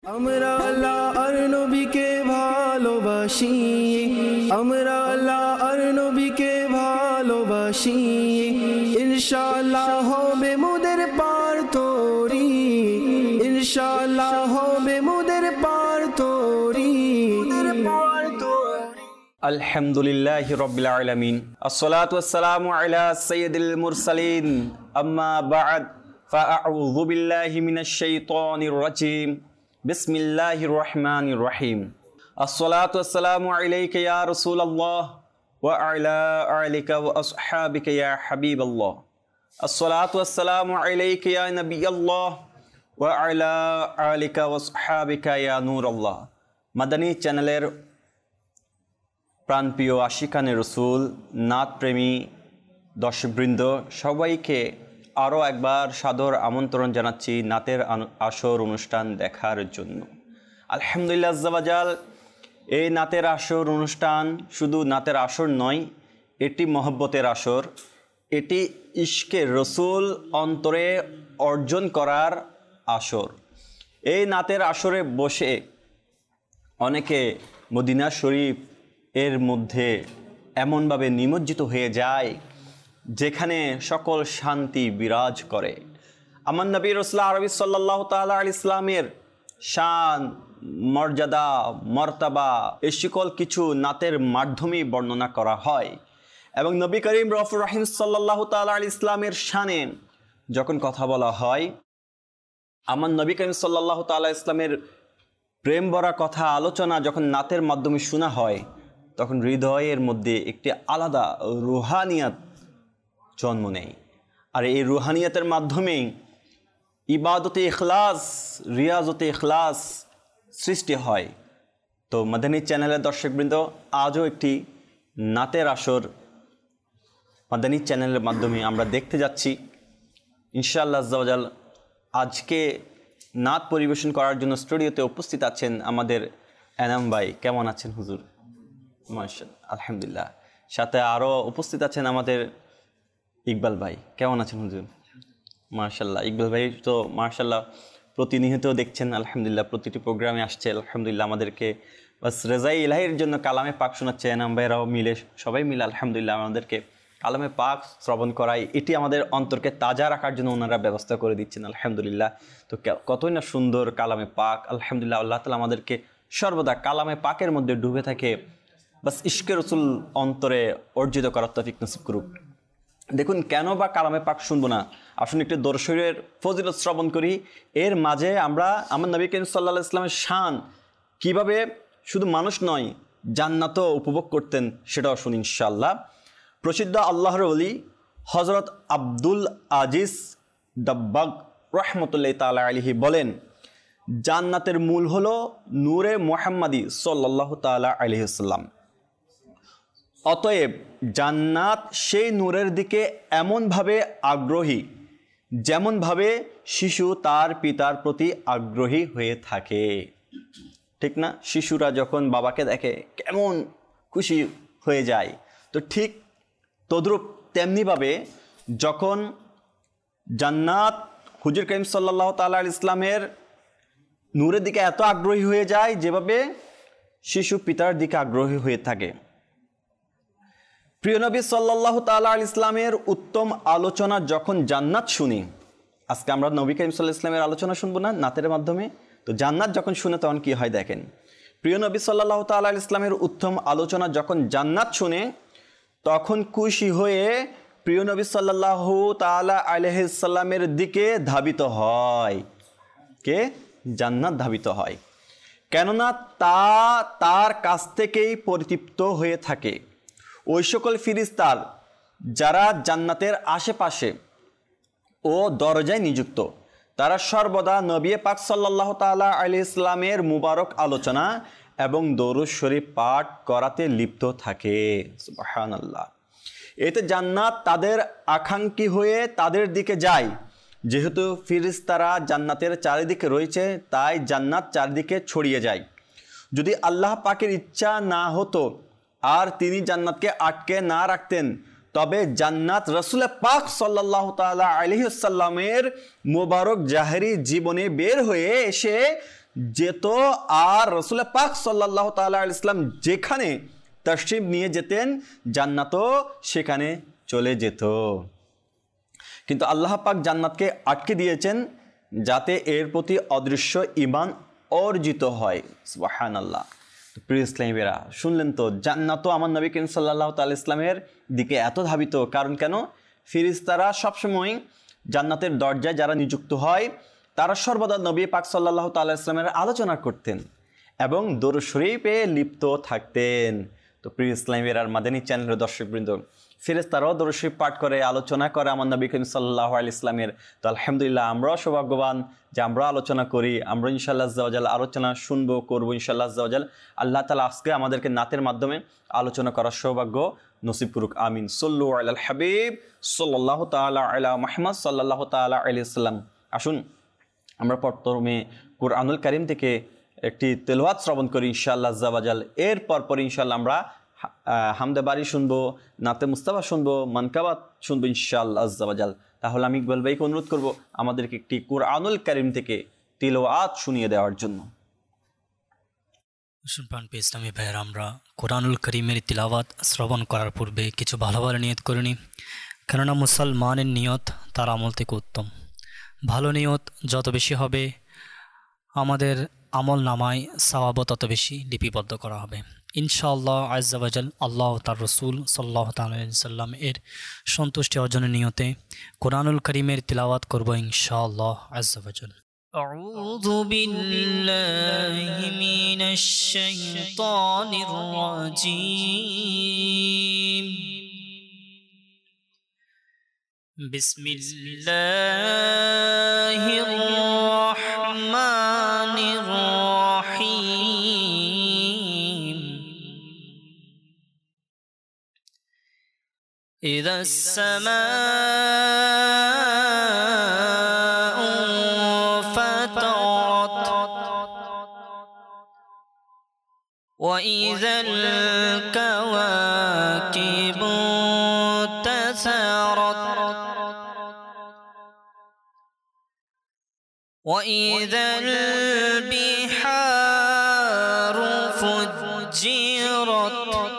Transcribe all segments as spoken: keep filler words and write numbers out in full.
আমরা আল্লাহ আর নবীকে ভালোবাসি, আমরা আল্লাহ আর নবীকে ভালোবাসি, ইনশাআল্লাহ হবে মোদের পার তোরি, ইনশাআল্লাহ হবে মোদের পার তোরি। আলহামদুলিল্লাহি রাব্বিল আলামিন, আসসালাতু ওয়াসসালামু আলা সাইয়্যিদিল মুরসালিন, আম্মা বা'দ, ফাআউযু বিল্লাহি মিনাশ শাইতানির রাজীম, বিসমিল্লাহির রহমানির রহিম। আসসালাতু ওয়াসসালামু আলাইকা ইয়া রাসূলুল্লাহ ওয়া আলা আলিকা ওয়া আসহাবিকা ইয়া হাবিবাল্লাহ। আসসালাতু ওয়াসসালামু আলাইকা ইয়া নবিয়াল্লাহ ওয়া আলা আলিকা ওয়া আসহাবিকা ইয়া নূরাল্লাহ। মাদানী চ্যানেলের প্রাণপ্রিয় আশিকানে রসুল, নাথপ্রেমী দর্শকবৃন্দ, সবাইকে আরও একবার সাদর আমন্ত্রণ জানাচ্ছি নাতের আসর অনুষ্ঠান দেখার জন্য। আলহামদুলিল্লাহ আজ্জা ওয়াজাল, এই নাতের আসর অনুষ্ঠান শুধু নাতের আসর নয়, এটি মহব্বতের আসর, এটি ইশকে রসুল অন্তরে অর্জন করার আসর। এই নাতের আসরে বসে অনেকে মদিনা শরীফ এর মধ্যে এমনভাবে নিমজ্জিত হয়ে যায় যেখানে সকল শান্তি বিরাজ করে। আমার নবী রাসূল আরবি সাল্লাল্লাহু তাআলা আলাইহি ইসলামের শান, মর্যাদা, মর্তাবা এই সকল কিছু নাতের মাধ্যমে বর্ণনা করা হয়। এবং নবী করিম রউফুর রহিম সাল্লাল্লাহু তাআলা আলাইহি ইসলামের শানে যখন কথা বলা হয়, আমার নবী করিম সাল্লাল্লাহু তাআলা ইসলামের প্রেম ভরা কথা আলোচনা যখন নাতের মাধ্যমে শোনা হয়, তখন হৃদয়ের মধ্যে একটি আলাদা রুহানিয়াত জন্ম নেয়। আর এই রুহানিয়াতের মাধ্যমেই ইবাদতে ইখলাস, রিয়াজতে ইখলাস সৃষ্টি হয়। তো মাদানী চ্যানেলের দর্শকবৃন্দ, আজও একটি নাতের আসর মাদানী চ্যানেলের মাধ্যমে আমরা দেখতে যাচ্ছি ইনশাআল্লাহ আজ্জা ওয়াজাল। আজকে নাত পরিবেশন করার জন্য স্টুডিওতে উপস্থিত আছেন আমাদের এনাম ভাই। কেমন আছেন হুজুর? মাশাআল্লাহ, আলহামদুলিল্লাহ। সাথে আরও উপস্থিত আছেন আমাদের ইকবাল ভাই। কেমন আছেন হুজুর? মাশাআল্লাহ। ইকবাল ভাই তো মাশাআল্লাহ প্রতিনিয়ত দেখছেন, আলহামদুলিল্লাহ প্রতিটি প্রোগ্রামে আসছে, আলহামদুলিল্লাহ আমাদেরকে বাস রেজাই ইলাহির জন্য কালামে পাক শোনাচ্ছে। এনাম ভাইরাও মিলে, সবাই মিলে আলহামদুলিল্লাহ আমাদেরকে কালামে পাক শ্রবণ করায়, এটি আমাদের অন্তরকে তাজা রাখার জন্য ওনারা ব্যবস্থা করে দিচ্ছেন, আলহামদুলিল্লাহ। তো কতই না সুন্দর কালামে পাক, আলহামদুলিল্লাহ। আল্লাহ তাআলা আমাদেরকে সর্বদা কালামে পাকের মধ্যে ডুবে থাকে, বাস ইশকে রসুল অন্তরে অর্জিত করার তৌফিক নসিব করুক। দেখুন, কেন বা কালামে পাক শুনবো না? আসুন একটি দরুদ শরীফের ফজিলত শ্রবণ করি। এর মাঝে আমরা আমার নবী করিম সাল্লাল্লাহু আলাইহি ওয়াসাল্লামের শান কীভাবে শুধু মানুষ নয় জান্নাতও উপভোগ করতেন সেটাও শুনি ইনশাআল্লাহ। প্রসিদ্ধ আল্লাহর ওলি হযরত আব্দুল আজিজ দাব্বাগ রাহমাতুল্লাহি তাআলা আলাইহি বলেন, জান্নাতের মূল হলো নূরে মুহাম্মাদি সাল্লাল্লাহু তাআলা আলাইহি ওয়াসাল্লাম। অতএব জান্নাত সেই নূরের দিকে এমনভাবে আগ্রহী যেমনভাবে শিশু তার পিতার প্রতি আগ্রহী হয়ে থাকে। ঠিক না? শিশুরা যখন বাবাকে দেখে কেমন খুশি হয়ে যায়, তো ঠিক তদ্রূপ তেমনিভাবে যখন জান্নাত হুজুর করিম সাল্লাল্লাহু তাআলা আলাইহি ইসলামের নূরের দিকে এত আগ্রহী হয়ে যায় যেভাবে শিশু পিতার দিকে আগ্রহী হয়ে থাকে। প্রিয় নবী সাল্লাল্লাহু তাআলা আলাইহি ইসলামের উত্তম আলোচনা যখন জান্নাত শুনি, আজকে আমরা নবী করিম সাল্লাল্লাহু আলাইহি ইসলামের আলোচনা শুনবো না নাতের মাধ্যমে, তো জান্নাত যখন শুনে তখন কি হয় দেখেন। প্রিয় নবী সাল্লাল্লাহু তাআলা আলাইহি ইসলামের উত্তম আলোচনা যখন জান্নাত শুনে, তখন খুশি হয়ে প্রিয় নবী সাল্লাল্লাহু তাআলা আলাইহি সাল্লামের দিকে ধাবিত হয়। কে? জান্নাত ধাবিত হয়। কেননা তা তার কাছ থেকেই পরিতৃপ্ত হয়ে থাকে। ওই সকল ফিরিস্তার যারা জান্নাতের আশেপাশে ও দরজায় নিযুক্ত, তারা সর্বদা নবী পাক সাল্লাল্লাহু তাআলা আলাইহি ইসলামের মুবারক আলোচনা এবং দরুদ শরীফ পাঠ করাতে লিপ্ত থাকে। সুবহানাল্লাহ। এতে জান্নাত তাদের আকাঙ্ক্ষী হয়ে তাদের দিকে যায়। যেহেতু ফিরিস্তারা জান্নাতের চারিদিকে রয়েছে, তাই জান্নাত চারিদিকে ছড়িয়ে যায়। যদি আল্লাহ পাকের ইচ্ছা না হতো আর তিনি জান্নাতকে আটকে না রাখতেন, তবে জান্নাত রাসূল পাক সাল্লাল্লাহু তাআলা আলাইহি ওয়াসাল্লামের মোবারক জাহেরি জীবনে বের হয়ে এসে যেত, আর রাসূল পাক সাল্লাল্লাহু তাআলা আলাইহি ওয়াসাল্লাম যেখানে তাশরিফ নিয়ে যেতেন জান্নাতও সেখানে চলে যেত। কিন্তু আল্লাহ পাক জান্নাতকে আটকে দিয়েছেন যাতে এর প্রতি অদৃশ্য ঈমান অর্জিত হয়। সুবহানাল্লাহ। তো প্রিয় ইসলামীরা শুনলেন তো, জান্নাতও আমার নবী করিম সাল্লাল্লাহু তাআলা ইসলামের দিকে এত ধাবিত। কারণ কেন? ফেরেশতারা সবসময় জান্নাতের দরজায় যারা নিযুক্ত হয় তারা সর্বদা নবী পাক সাল্লাল্লাহু তাআলা ইসলামের আলোচনা করতেন এবং দরুদ শরীফে লিপ্ত থাকতেন। তো প্রিয় ইসলামীরা মাদানী চ্যানেলের দর্শকবৃন্দ, ফেরেশতারাও দরুদ শরীফ পাঠ করে, আলোচনা করে আমার নবী করিম সাল্লাল্লাহু আলাইহি ইসলামের। তো আলহামদুলিল্লাহ আমরাও সৌভাগ্যবান যে আমরা আলোচনা করি, আমরা ইনশাআল্লাহ আজ্জা ওয়া জাল আলোচনা শুনবো, করবো ইনশাআল্লাহ আজ্জা ওয়া জাল। আল্লাহ তাআলা আজকে আমাদেরকে নাতের মাধ্যমে আলোচনা করার সৌভাগ্য নসিব করুক, আমিন। সল্লু আলাল হাবিব সাল্লাল্লাহু তাআলা আলা মুহাম্মদ সাল্লাল্লাহু তাআলা আলাইহি ওয়াসাল্লাম। আসুন আমরা প্রথমে কুরআনুল কারীম থেকে একটি তেলাওয়াত শ্রবণ করি ইনশাআল্লাহ আজ্জা ওয়া জাল। এর পরপর ইনশাআল্লাহ আমরা হামদে বাড়ি শুনবো, নাতে মুস্তাফা শুনবো, মানকাবাত শুনবো ইনশাআল্লাহ আজ্জা ওয়া জাল। তাহলে আমি ইকবাল ভাইকে অনুরোধ করব আমাদেরকে একটি কুরআনুল কারীম থেকে তিলাওয়াত শুনিয়ে দেওয়ার জন্য। শুনপান পে ইসলামী ভাইয়ের, আমরা কোরআনুল করিমের তিলাওয়াত শ্রবণ করার পূর্বে কিছু ভালো ভালো নিয়ত করে নিই। কেননা মুসলমানের নিয়ত তার আমল থেকে উত্তম। ভালো নিয়ত যত বেশি হবে আমাদের আমল নামায় সওয়াবও তত বেশি লিপিবদ্ধ করা হবে ইনশাআল্লাহ আজ্জা ওয়া জাল। আল্লাহ তার রসুল সাল্লাল্লাহু তাআলা আলাইহি ওয়াসাল্লাম এর সন্তুষ্টি অর্জনের নিয়তে কোরআনুল করিমের তিলাওয়াত করব ইনশাআল্লাহ আজ্জা ওয়া জাল। أعوذ بالله من الشيطان الرجيم. بسم الله الرحمن الرحيم. إذا السماء فطرت وإذا الكواكب انتثرت وإذا البحار فجرت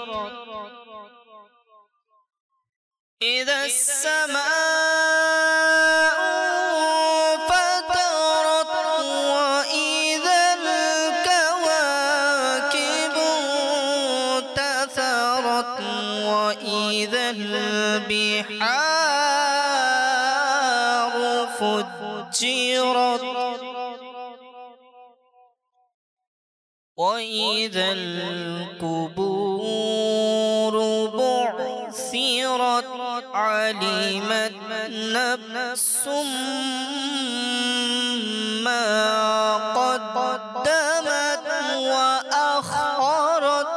إذا السماء فطرت وإذا الكواكب انتثرت وإذا البحار فجرت وإذا القبور بعثرت علمت نفس ما قدمت وأخرت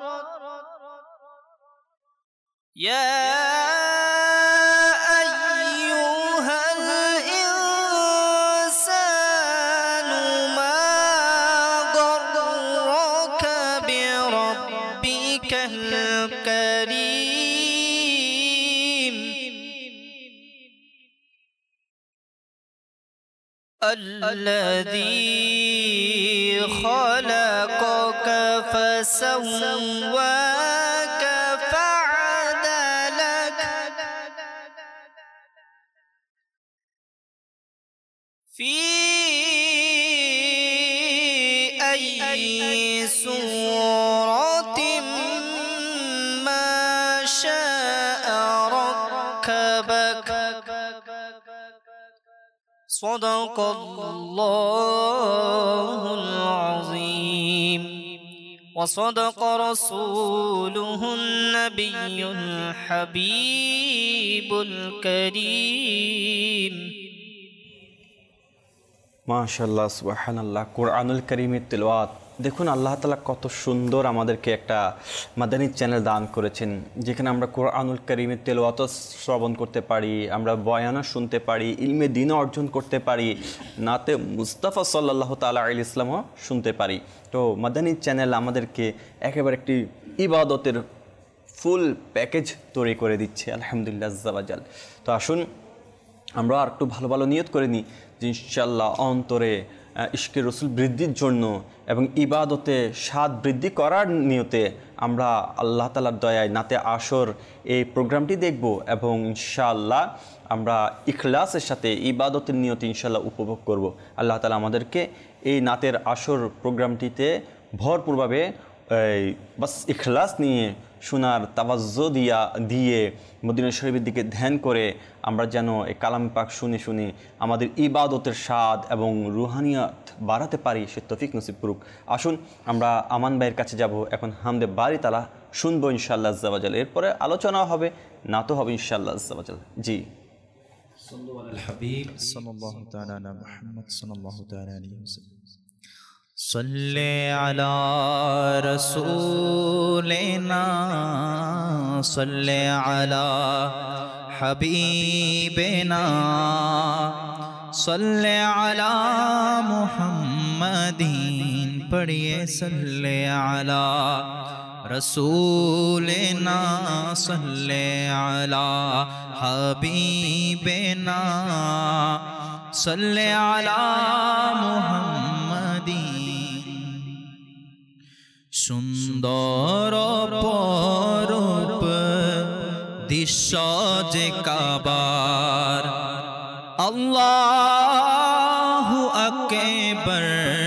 يا الذي خلقك فسواك فعدلك في أي صورة ما شاء ركبك صدق الله العظيم وصدق رسوله النبي الحبيب الكريم মাশাআল্লাহ সুবহানাল্লাহ। কুরআনুল কারীমের তিলাওয়াত দেখুন, আল্লাহ তাআলা কত সুন্দর আমাদেরকে একটা মাদানী চ্যানেল দান করেছেন যেখানে আমরা কুরআনুল কারীমের তিলাওয়াত শ্রবণ করতে পারি, আমরা বয়ানও শুনতে পারি, ইলমে দ্বীন অর্জন করতে পারি, নাতে মুস্তাফা সাল্লাল্লাহু তাআলা আলাইহি ইসলামও শুনতে পারি। তো মাদানী চ্যানেল আমাদেরকে একেবারে একটি ইবাদতের ফুল প্যাকেজ তৈরি করে দিচ্ছে আলহামদুলিল্লাহ আজ্জা ওয়া জাল। তো আসুন আমরা আর একটু ভালো ভালো নিয়ত করে নিই যে ইনশাআল্লাহ অন্তরে ইশকে রসুল বৃদ্ধির জন্য এবং ইবাদতে স্বাদ বৃদ্ধি করার নিয়তে আমরা আল্লাহ তাআলার দয়ায় নাতে আসর এই প্রোগ্রামটি দেখব এবং ইনশাআল্লাহ আমরা ইখলাসের সাথে ইবাদতের নিয়তে ইনশাআল্লাহ উপভোগ করব। আল্লাহ তাআলা আমাদেরকে এই নাতের আসর প্রোগ্রামটিতে ভরপুরভাবে এই বাস ইখলাস নিয়ে শোনার তাওয়াজ্জু দিয়া দিয়ে মদিনা শরীফের দিকে ধ্যান করে আমরা যেন এই কালাম পাক শুনে শুনে আমাদের ইবাদতের স্বাদ এবং রুহানিয়াত বাড়াতে পারি, সে তৌফিক নসিব করুক। আসুন আমরা আমান ভাইয়ের কাছে যাব, এখন হামদে বারি তালা শুনবো ইনশাআল্লাহ আজ্জা ওয়া জাল। এরপরে আলোচনা হবে, না তো হবে ইনশাআল্লাহ আজ্জা ওয়া জাল। জি الحبيب صلى الله تعالى على محمد صلى الله تعالى عليه وسلم صلي على رسولنا صلي على حبيبنا صلي على محمد پڑھیے صلی علی رسولنا صلی علی حبیبنا صلی علی محمد সুন্দর পরূপ দৃশ্য যে কাবার আল্লাহু আকবার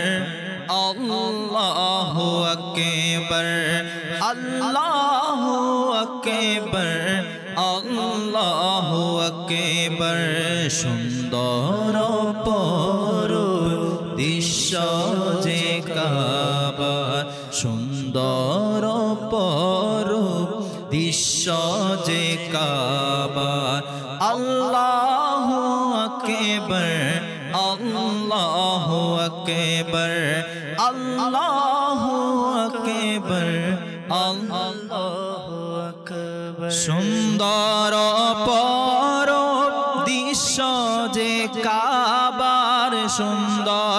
আল্লাহু আকবার আল্লাহু আকবার আল্লাহু আকবার সুন্দর পরূপ দৃশ্য যে কাবার সুন্দর পরূপ দৃশ্য যে কাবার আল্লাহু আকবার আল্লাহু আকবার আল্লাহু আকবার আল্লাহু আকবার সুন্দর পরূপ দৃশ্য যে কাবার সুন্দর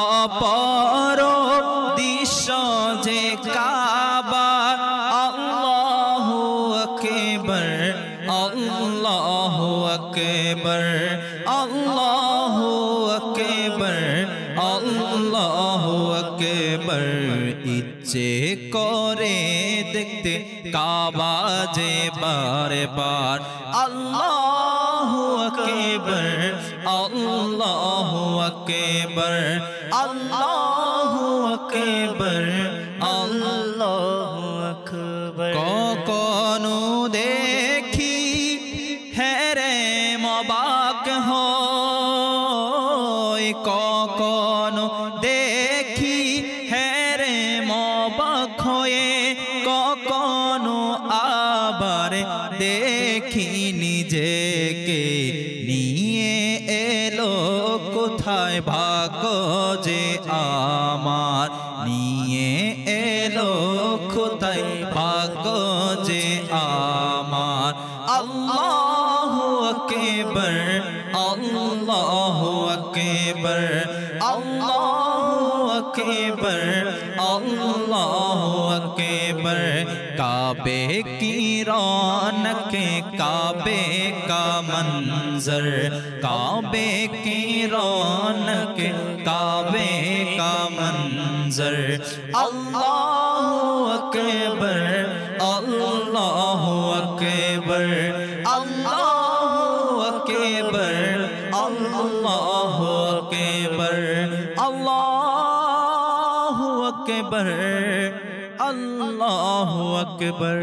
অপরূপ দৃশ্য যে কাবার আল্লাহু আকবার আল্লাহু আকবার আল্লাহু আকবার আল্লাহু আকবার ইচ্ছে করে দেখতে কাবা যে বারে বার আল্লাহু আকবার আল্লাহু আকবার আল্লাহু আকবার আল্লাহু আকবার কখনো দেখি হেরে মবাক হয় কখনো দেখি হেরে মবাক হয়ে কখনো আবার দেখি নিজেকে নিয়ে এলো কোথায় ভাগ্য যে আমার নিয়ে এলো কোথায় ভাগ্য যে আমার আল্লাহু আকবার আল্লাহু আকবার আল্লাহু আকবার আল্লাহু আকবার काबे की रौनक काबे का मंजर काबे की रौनक काबे का मंजर अल्लाहु अकबर अल्लाहु अकबर अल्लाहु अकबर अल्लाहु अकबर अल्लाहु अकबर আল্লাহু আকবার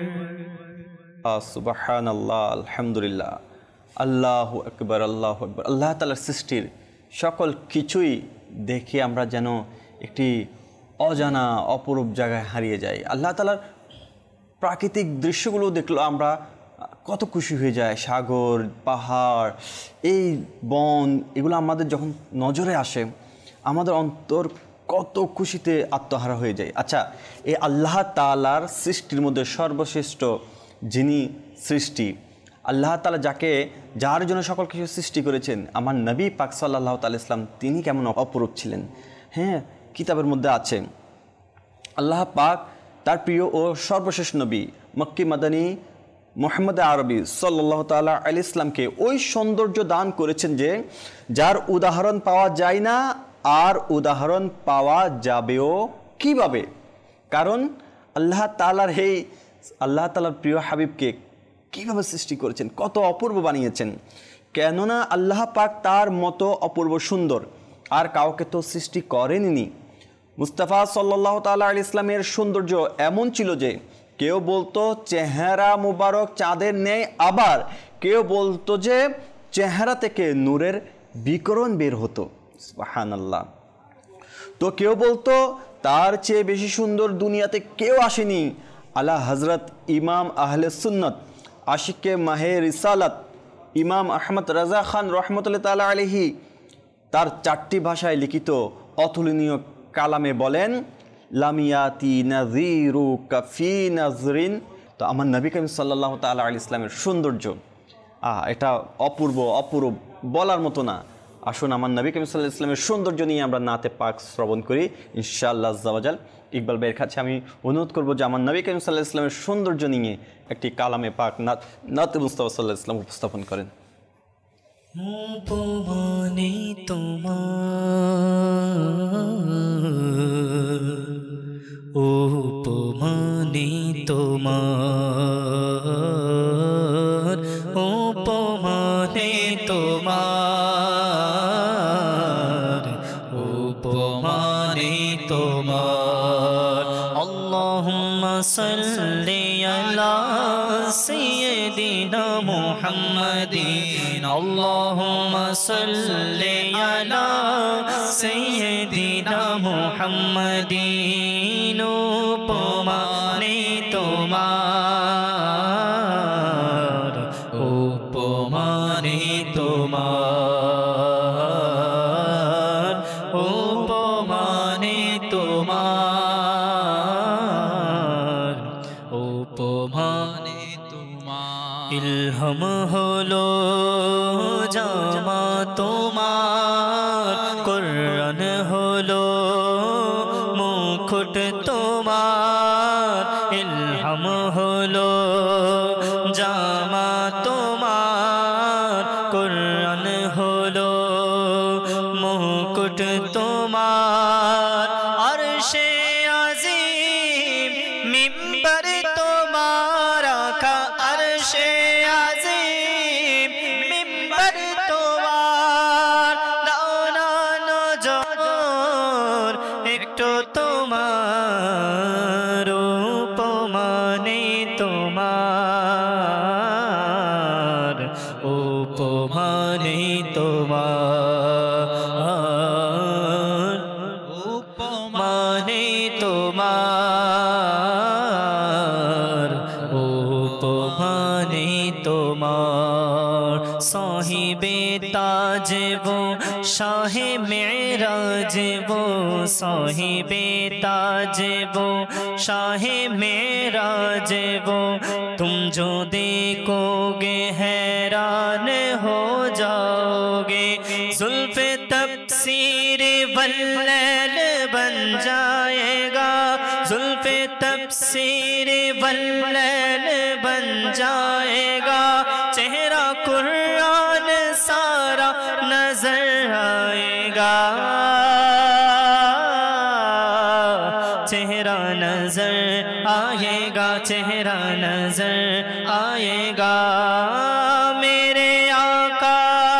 সুবহানাল্লাহ আলহামদুলিল্লাহ আল্লাহু আকবার আল্লাহু আকবার। আল্লাহ তাআলার সৃষ্টির সকল কিছুই দেখে আমরা যেন একটি অজানা অপরূপ জায়গায় হারিয়ে যাই। আল্লাহ তাআলার প্রাকৃতিক দৃশ্যগুলো দেখলো আমরা কত খুশি হয়ে যায়। সাগর, পাহাড়, এই বন, এগুলো আমাদের যখন নজরে আসে আমাদের অন্তর কত খুশিতে আত্মহারা হয়ে যায়। আচ্ছা, এই আল্লাহ তাআলার সৃষ্টির মধ্যে সর্বশ্রেষ্ঠ যিনি সৃষ্টি, আল্লাহ তাআলা যাকে যার জন্য সকল কিছু সৃষ্টি করেছেন, আমার নবী পাক সাল্লাল্লাহু তাআলা ইসলাম, তিনি কেমন অপরূপ ছিলেন। হ্যাঁ, কিতাবের মধ্যে আছে আল্লাহ পাক তার প্রিয় ও সর্বশেষ নবী মক্কি মাদানী মুহাম্মদ আরবি সাল্লাল্লাহু তাআলা আলাইহি ইসলামকে ওই সৌন্দর্য দান করেছেন যে যার উদাহরণ পাওয়া যায় না আর উদাহরণ পাওয়া যাবেও কিভাবে? কারণ আল্লাহ তাআলার এই আল্লাহ তাআলার প্রিয় হাবিবকে কিভাবে সৃষ্টি করেছেন, কত অপূর্ব বানিয়েছেন। কেননা আল্লাহ পাক তার মতো অপূর্ব সুন্দর আর কাউকে তো সৃষ্টি করেননি। মুস্তাফা সাল্লাল্লাহু তাআলা আলাইহি ইসলামের সৌন্দর্য এমন ছিল যে কেউ বলতো চেহারা মুবারক চাঁদের ন্যায়, আবার কেউ বলতো যে চেহারা থেকে নূরের বিকিরণ বের হতো। সুবহানাল্লাহ। তো কেউ বলতো তার চেয়ে বেশি সুন্দর দুনিয়াতে কেউ আসেনি। আলা হযরত ইমাম আহলে সুন্নাত আশিকে মাহে রিসালাত ইমাম আহমদ রাজা খান রহমতুল্লাহ তাআলা আলাইহি তার চারটি ভাষায় লিখিত অতুলনীয় কালামে বলেন, লামিয়াতি নাযীরু কাফি নাজরিন। তো আমার নবী করিম সাল্লাল্লাহু তাআলা আলাইহি ইসলামের সৌন্দর্য আহ এটা অপূর্ব অপূর্ব বলার মতো না। আসুন আমার নবী করিম সাল্লাল্লাহু আলাইহি ইসলামের সৌন্দর্য নিয়ে আমরা নাতে পাক শ্রবণ করি ইনশাআল্লাহ আজ্জা ওয়া জাল। ইকবাল ভাইয়ের কাছে আমি অনুরোধ করব যে আমার নবী করিম সাল্লাল্লাহু আলাইহি ইসলামের সৌন্দর্য নিয়ে একটি কালামে পাক নাত নাতে মুস্তাফা সাল্লাল্লাহু আলাইহি ইসলাম উপস্থাপন করেন। উপমানে তোমার, উপমানে তোমার, উপমানে তোমার, উপমানে তোমার। আল্লাহুম্মা সাল্লি আলা সাইয়্যিদিনা মুহাম্মাদিন, আল্লাহুম্মা সাল্লি আলা সাইয়্যিদিনা মুহাম্মাদিন। উপমানে তোমার, উপমানে তোমার, উপমানে তোমার, উপমানে তোমার। ইলহাম হলো জামা তোমার, কুরআন হলো মুকুট তোমার। ইলহাম হলো জামা তোমার, কুরআন হলো মুকুট তোমার। আরশে আজিম মিম্বার তোমার আকা, আরশে আজিম মিম্বার তোমার। দাও না নজর একটু তোমার, উপমানে তোমার, উপমানে তোমার, উপমানে তোমার, উপমানে তোমার। সাহিবে তাজবো শাহে মেরাজবো, সাহিবে তাজবো शाहे मेरा जेबो, तुम जो देखोगे हैरान हो जाओगे। जुल्फ़े तफसीर वल्लैल बन जाएगा, जुल्फ़े तफसीर वल्लैल बन जाएगा। चेहरा कुरान सारा नजर आएगा, चेहरा नजर आएगा, चेहरा नजर आएगा। मेरे आका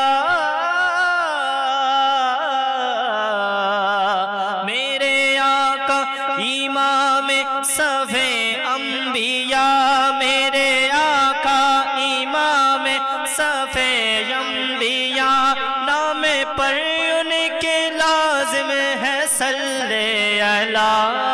मेरे आका इमाम सफे अंबिया, मेरे आका इमाम सफे अंबिया। नाम पर उनके लाजिम है सल्ले अला,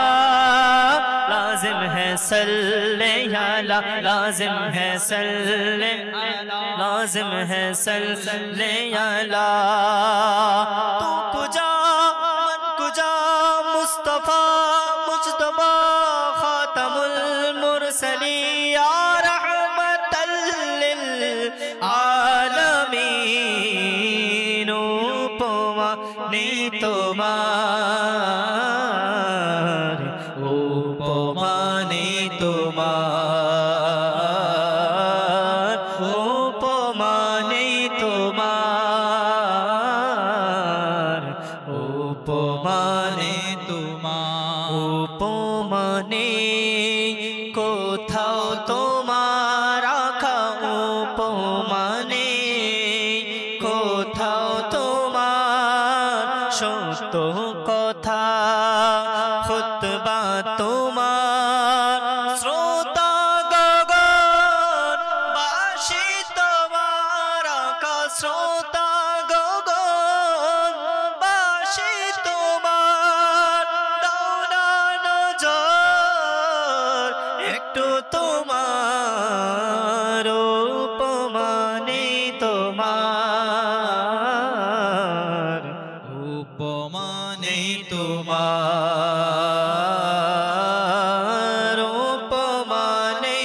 लाजिम है सल्ले अला, लाजिम है सल्ले, लाजिम है सल्ले अला। तू कुजा मन कुजा मुस्तफा मुजतबा खातमुल मुरसलीन या रहमतल लिल आलमीन। उपमाने तुम्हार, उपमाने तुम्हार, उपमाने तुम्हार, উপমানে কোথাও তোমার রাখা উপমানে কোথাও তোমার সত্য কথা খুতবা তোমার শ্রোতা গগন বাসি তোমার রাখা শ্রোতা গগন বাসি তোমার দাওনা নজর একটু তোমার উপমানে তোমার উপমানে তোমার উপমানে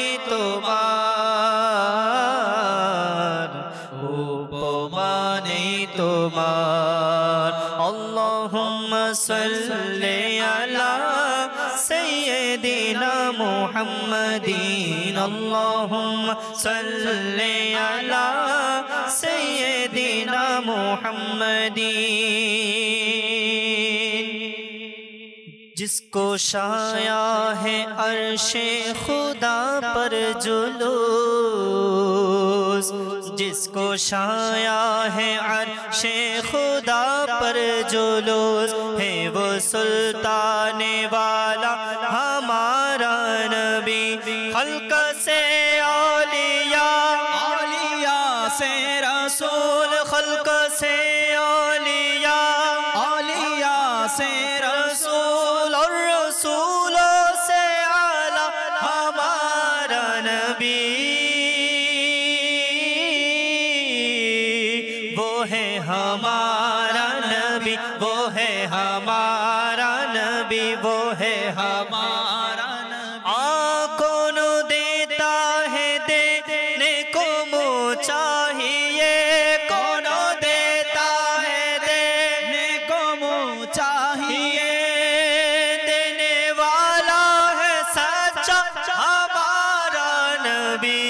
তোমার উপমানে তোমার আল্লাহুম্মা সাল্লি আলা সাইয়্যিদিনা মুহাম্মাদিন আল্লাহুম্মা সাল্লি আলা সাইয়্যিদিনা মুহাম্মাদিন जिसको शाया है अर्शे खुदा पर जुलूस जिसको शाया है अर्शे खुदा पर जुलूस है वो सुल्ताने वाला हमारा नबी खल्क से औलिया औलिया से रसूल खल्क से औलिया औलिया से रसूल और रसूलों से आला हमारा नबी वो है हमारा नबी वो है हमारा नबी वो है हमारा नबी आँखों नु देता है देने को मुँह चाहिए कौन देता है देने को मुँह चाहिए देने वाला है सच्चा हमारा नबी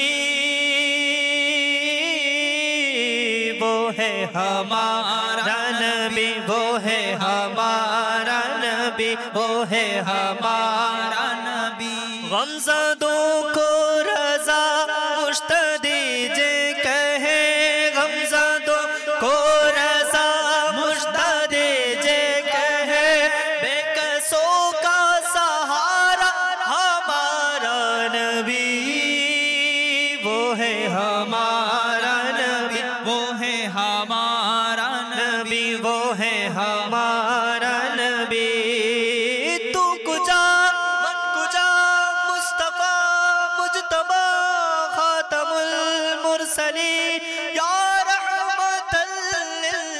वो है हमारा नबी वो है हमारा नबी वो है हमारा नबी गमज़दों को रज़ा मुश्त दीजे कहे गमज़दों को रज़ा मुश्त दीजे कहे बेकसों का सहारा हमारा नबी वो है हमारा नबी वो है हमारा नबी वो है हमारा नबी तू कुजा मन कुजा मुस्तफा मुजतबा खातमुल मुरसलीन या रहमतल लिल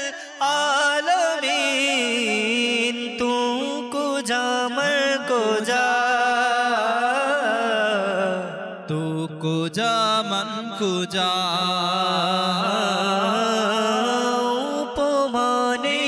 आलमीन तू कुजा मन कुजा तू कुजा मन कुजा উপমানে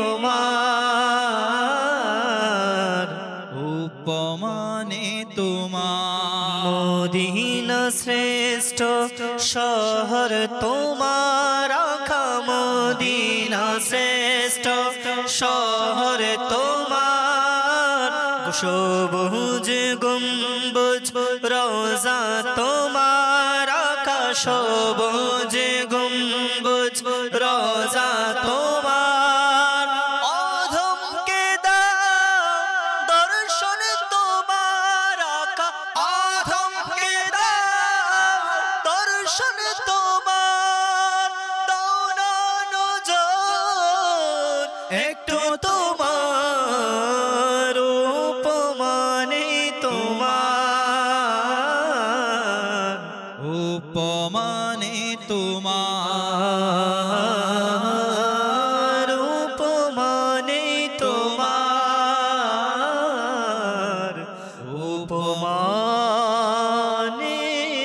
তোমার উপমানে তোমার মদিনা শ্রেষ্ঠ শহর তোমার রাখা মদিনা শ্রেষ্ঠ শহর তোমার সবুজ গম্বুজ রোজা তোমার রাখা সবুজ গম্বুজ রোজা তোমার অধমকে দাও দর্শন তোমার রাখা অধমকে দাও দর্শন তোমার দাও না নজর একটু তোমার উপমানে তোমার উপমানে তোমার তোমার উপমানে তোমার উপমানে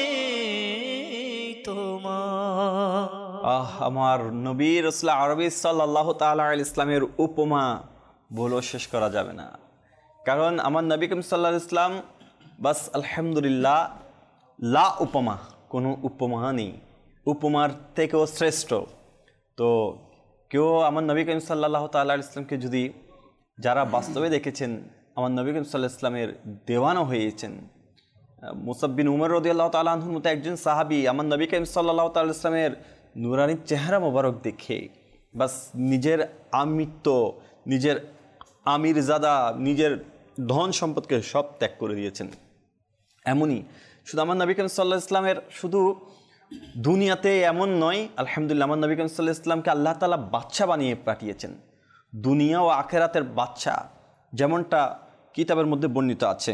তোমার আহ আমার নবী রাসূল আরবি সাল্লাল্লাহু তাআলা আলাইহি ইসলামের উপমা বলে শেষ করা যাবে না, কারণ আমার নবী করিম সাল্লাল্লাহু আলাইহি ইসলাম বাস আলহামদুলিল্লাহ লা উপমা, কোনো উপমা নেই, উপমার থেকেও শ্রেষ্ঠ। তো কেউ আমার নবী করিম সাল্লাল্লাহু তাআলা আলাইহি ইসলামকে যদি যারা বাস্তবে দেখেছেন আমার নবী করিম সাল্লাল্লাহু আলাইহি ওয়াসাল্লামের দেওয়ানা হয়েছেন। মুসাব বিন উমর রাদিয়াল্লাহু তাআলা আনহুর মতো একজন সাহাবী আমার নবী করিম সাল্লাল্লাহু তাআলা আলাইহি ওয়াসাল্লামের নূরানী চেহারা মোবারক দেখে বাস নিজের আমিত্ব, নিজের আমিরজাদা, নিজের ধন সম্পদকে সব ত্যাগ করে দিয়েছেন। এমনই শুধু আমার নবী করিম সাল্লাল্লাহু আলাইহি ওয়াসাল্লামের শুধু দুনিয়াতে এমন নয়, আলহামদুলিল্লাহ আমার নবী করিম সাল্লাল্লাহু আলাইহি ওয়াসাল্লামকে আল্লাহ তাআলা বাদশা বানিয়ে পাঠিয়েছেন, দুনিয়া ও আখিরাতের বাদশা, যেমনটা কিতাবের মধ্যে বর্ণিত আছে।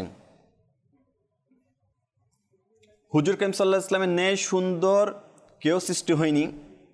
হুজুর করিম সাল্লাল্লাহু আলাইহি ওয়াসাল্লামের ন্যায় সুন্দর কেউ সৃষ্টি হয়নি,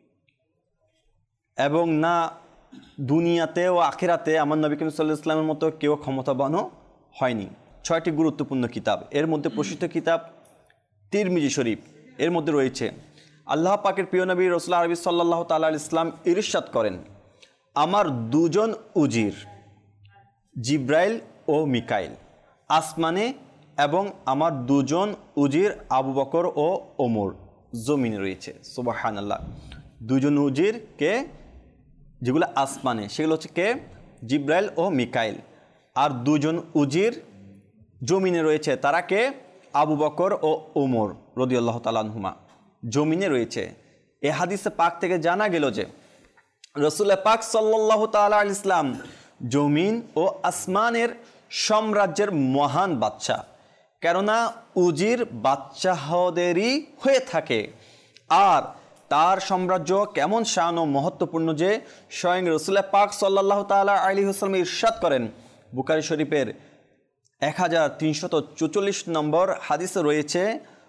এবং না দুনিয়াতে ও আখিরাতে আমার নবী করিম সাল্লাল্লাহু আলাইহি ওয়াসাল্লামের মতো কেউ ক্ষমতাবানও হয়নি। ছয়টি গুরুত্বপূর্ণ কিতাব, এর মধ্যে প্রসিদ্ধ কিতাব তিরমিজি শরীফ, এর মধ্যে রয়েছে আল্লাহ পাকের প্রিয় নবী রাসূলুল্লাহ আরবি সাল্লাল্লাহু তাআলা আলাইহি ওয়াসাল্লাম ইরশাদ করেন, আমার দুজন উজির জিব্রাইল ও মিকাইল আসমানে, এবং আমার দুজন উজির আবু বকর ও ওমর জমিনে রয়েছে। সুবহানাল্লাহ। দুজন উজির কে, যেগুলো আসমানে, সেগুলো হচ্ছে কে? জিব্রাইল ও মিকাইল। আর দুজন উজির জমিনে রয়েছে, তারা কে? আবু বকর ও ওমর রাদিয়াল্লাহু তাআলা আনহুমা জমিনে রয়েছে। এ হাদিসে পাক থেকে জানা গেল যে রাসূল পাক সাল্লাল্লাহু তাআলা আলাইহি ওয়াসাল্লাম জমিন ও আসমানের সাম্রাজ্যের মহান বাদশা, কেননা উজির বাদশাহদেরই হয়ে থাকে। আর তার সাম্রাজ্য কেমন শান ও মহত্বপূর্ণ যে স্বয়ং রাসূল পাক সাল্লাল্লাহু তাআলা আলাইহি ওয়াসাল্লাম ইরশাদ করেন, বুখারী শরীফের এক হাজার তিনশত চৌচল্লিশ নম্বর হাদিসে রয়েছে,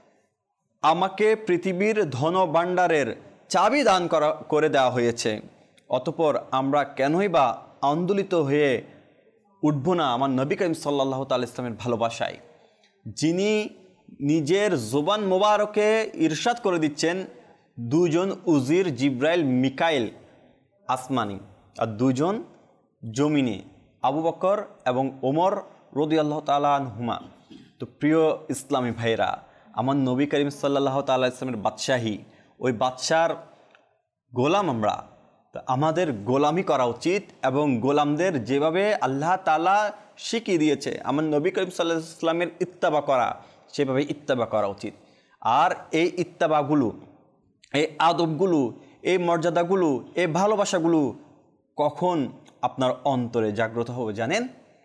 আমাকে পৃথিবীর ধন ভাণ্ডারের চাবি দান করা করে দেওয়া হয়েছে, অতঃপর আমরা কেনই বা আন্দোলিত হয়ে উঠব না আমার নবী করিম সাল্লাল্লাহু তাআলা ইসলামের ভালোবাসায়, যিনি নিজের জবান মোবারকে ইরশাদ করে দিচ্ছেন, দুজন উজির জিব্রাইল মিকাইল আসমানি আর দুজন জমিনে, আবু বকর এবং ওমর রাদিয়াল্লাহু তাআলা আনহুমা। তো প্রিয় ইসলামী ভাইরা, আমার নবী করিম সাল্লাল্লাহু তাআলা ইসলামের বাদশাহী, ওই বাদশার গোলাম আমরা, তো আমাদের গোলামি করা উচিত, এবং গোলামদের যেভাবে আল্লাহ তাআলা শিখিয়ে দিয়েছে আমার নবী করিম সাল্লাল্লাহু আলাইহি ওয়াসাল্লামের ইত্তেবা করা, সেভাবে ইত্তেবা করা উচিত। আর এই ইত্তেবাগুলো, এই আদবগুলো, এই মর্যাদাগুলো, এই ভালোবাসাগুলো কখন আপনার অন্তরে জাগ্রত হবে জানেন?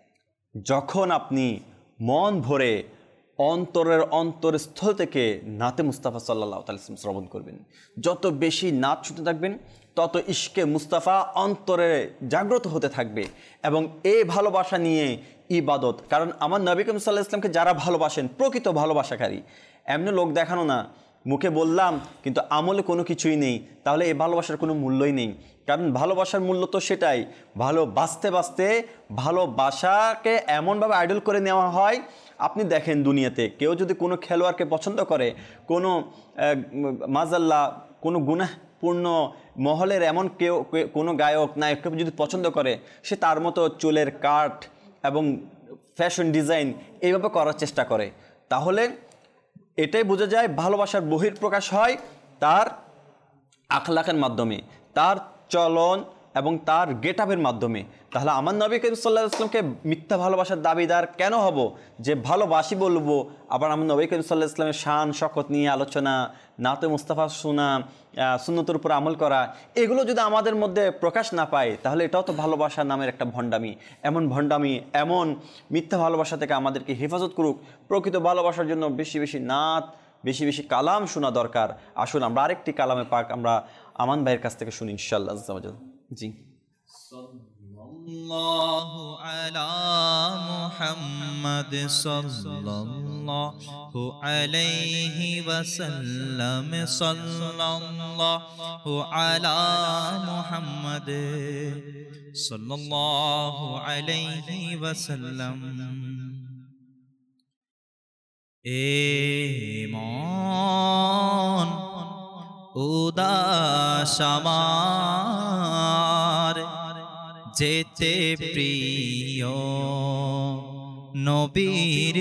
যখন আপনি মন ভরে অন্তরের অন্তরস্থল থেকে নাতে মুস্তাফা সাল্লাল্লাহু আলাইহি ওয়াসাল্লাম শ্রবণ করবেন। যত বেশি নাত শুনতে থাকবেন, তত ইশকে মুস্তাফা অন্তরে জাগ্রত হতে থাকবে, এবং এই ভালোবাসা নিয়ে ইবাদত। কারণ আমার নবী করিম সাল্লাল্লাহু আলাইহি ওয়াসাল্লামকে যারা ভালোবাসেন, প্রকৃত ভালোবাসাকারী, এমনি লোক দেখানো না, মুখে বললাম কিন্তু আমলে কোনো কিছুই নেই, তাহলে এই ভালোবাসার কোনো মূল্যই নেই। কারণ ভালোবাসার মূল্য তো সেটাই, ভালোবাসতে বাসতে ভালোবাসাকে এমনভাবে আইডল করে নেওয়া হয়। আপনি দেখেন দুনিয়াতে কেউ যদি কোনো খেলোয়াড়কে পছন্দ করে, কোনো মাজাল্লাহ কোনো গুনাহপূর্ণ মহলের এমন কেউ, কোনো গায়ক নায়ককে যদি পছন্দ করে, সে তার মতো চুলের কাট এবং ফ্যাশন ডিজাইন এইভাবে করার চেষ্টা করে। তাহলে এটাই বোঝা যায় ভালোবাসার বহিঃপ্রকাশ হয় তার আখলাকের মাধ্যমে, তার চলন এবং তার গেট আপের মাধ্যমে। তাহলে আমার নবী করিম সাল্লাল্লাহু আলাইহি ওয়াসাল্লামকে মিথ্যা ভালোবাসার দাবিদার কেন হব, যে ভালোবাসি বলবো, আবার আমার নবী করিম সাল্লাল্লাহু আলাইহি ওয়াসাল্লামের শান শকত নিয়ে আলোচনা, নাতে মুস্তাফা শোনা, সুন্নতের উপর আমল করা, এগুলো যদি আমাদের মধ্যে প্রকাশ না পায়, তাহলে এটাও তো ভালোবাসা নামের একটা ভণ্ডামি। এমন ভণ্ডামি, এমন মিথ্যা ভালোবাসা থেকে আমাদেরকে হেফাজত করুক। প্রকৃত ভালোবাসার জন্য বেশি বেশি নাত, বেশি বেশি কালাম শোনা দরকার। আসুন আমরা আরেকটি কালামে পাক আমরা আমান ভাইয়ের কাছ থেকে শুনি ইনশাআল্লাহ। জি, সাল্লাল্লাহু আলা মুহাম্মাদ সাল্লাল্লাহু আলাইহি ওয়াসাল্লাম, সাল্লাল্লাহু আলা মুহাম্মাদ সাল্লাল্লাহু আলাইহি ওয়াসাল্লাম। এ মন উদাস আমার, যেতে প্রিয় নবীর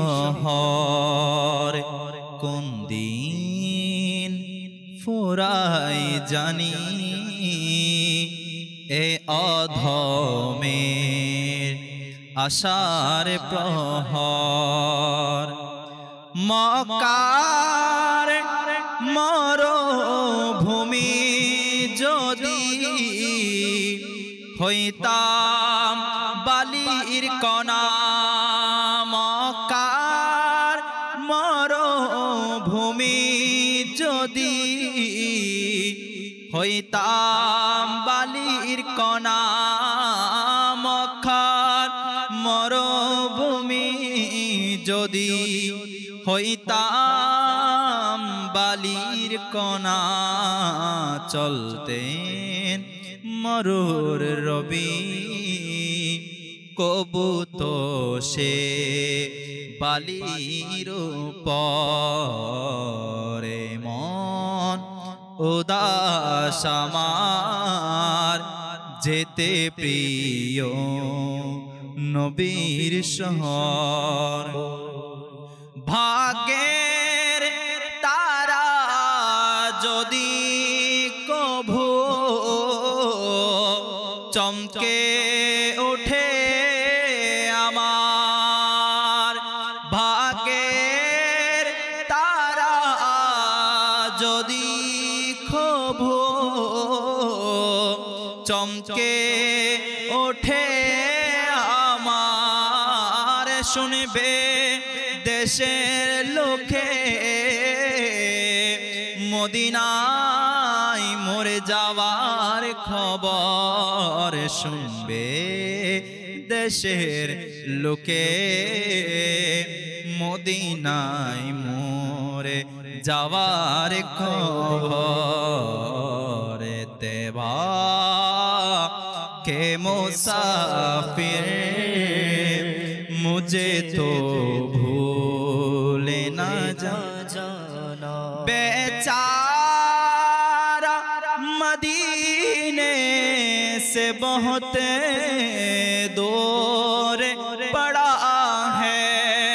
শহর, কোন দিন ফুরাই জানি এ অধমের আশার প্রহর মক্কার মরুভূমি যদি হইতাম বালির কণা মক্কার মরুভূমি যদি হইতাম বালির কণা মক্কার মরুভূমি যদি হইতাম বালির কণা চলতেন মরুর রবি কবুত সে বালির উপরে মন উদাস আমার যেতে প্রিয় নবীর শহর ভাগ্যের তারা যদি কভু চমকে ওঠে আমার ভাগ্যের তারা যদি কভু চমকে ওঠে আমার শুনবে দেশের লোকে মদিনায় মরে যাওয়ার খবর শুনবে দেশের লোকে মদিনায় মরে যাওয়ার খবর দেবা কে মুসাফির मुझे तो भूले न जाना बेचारा मदीने से बहुत दूर पड़ा है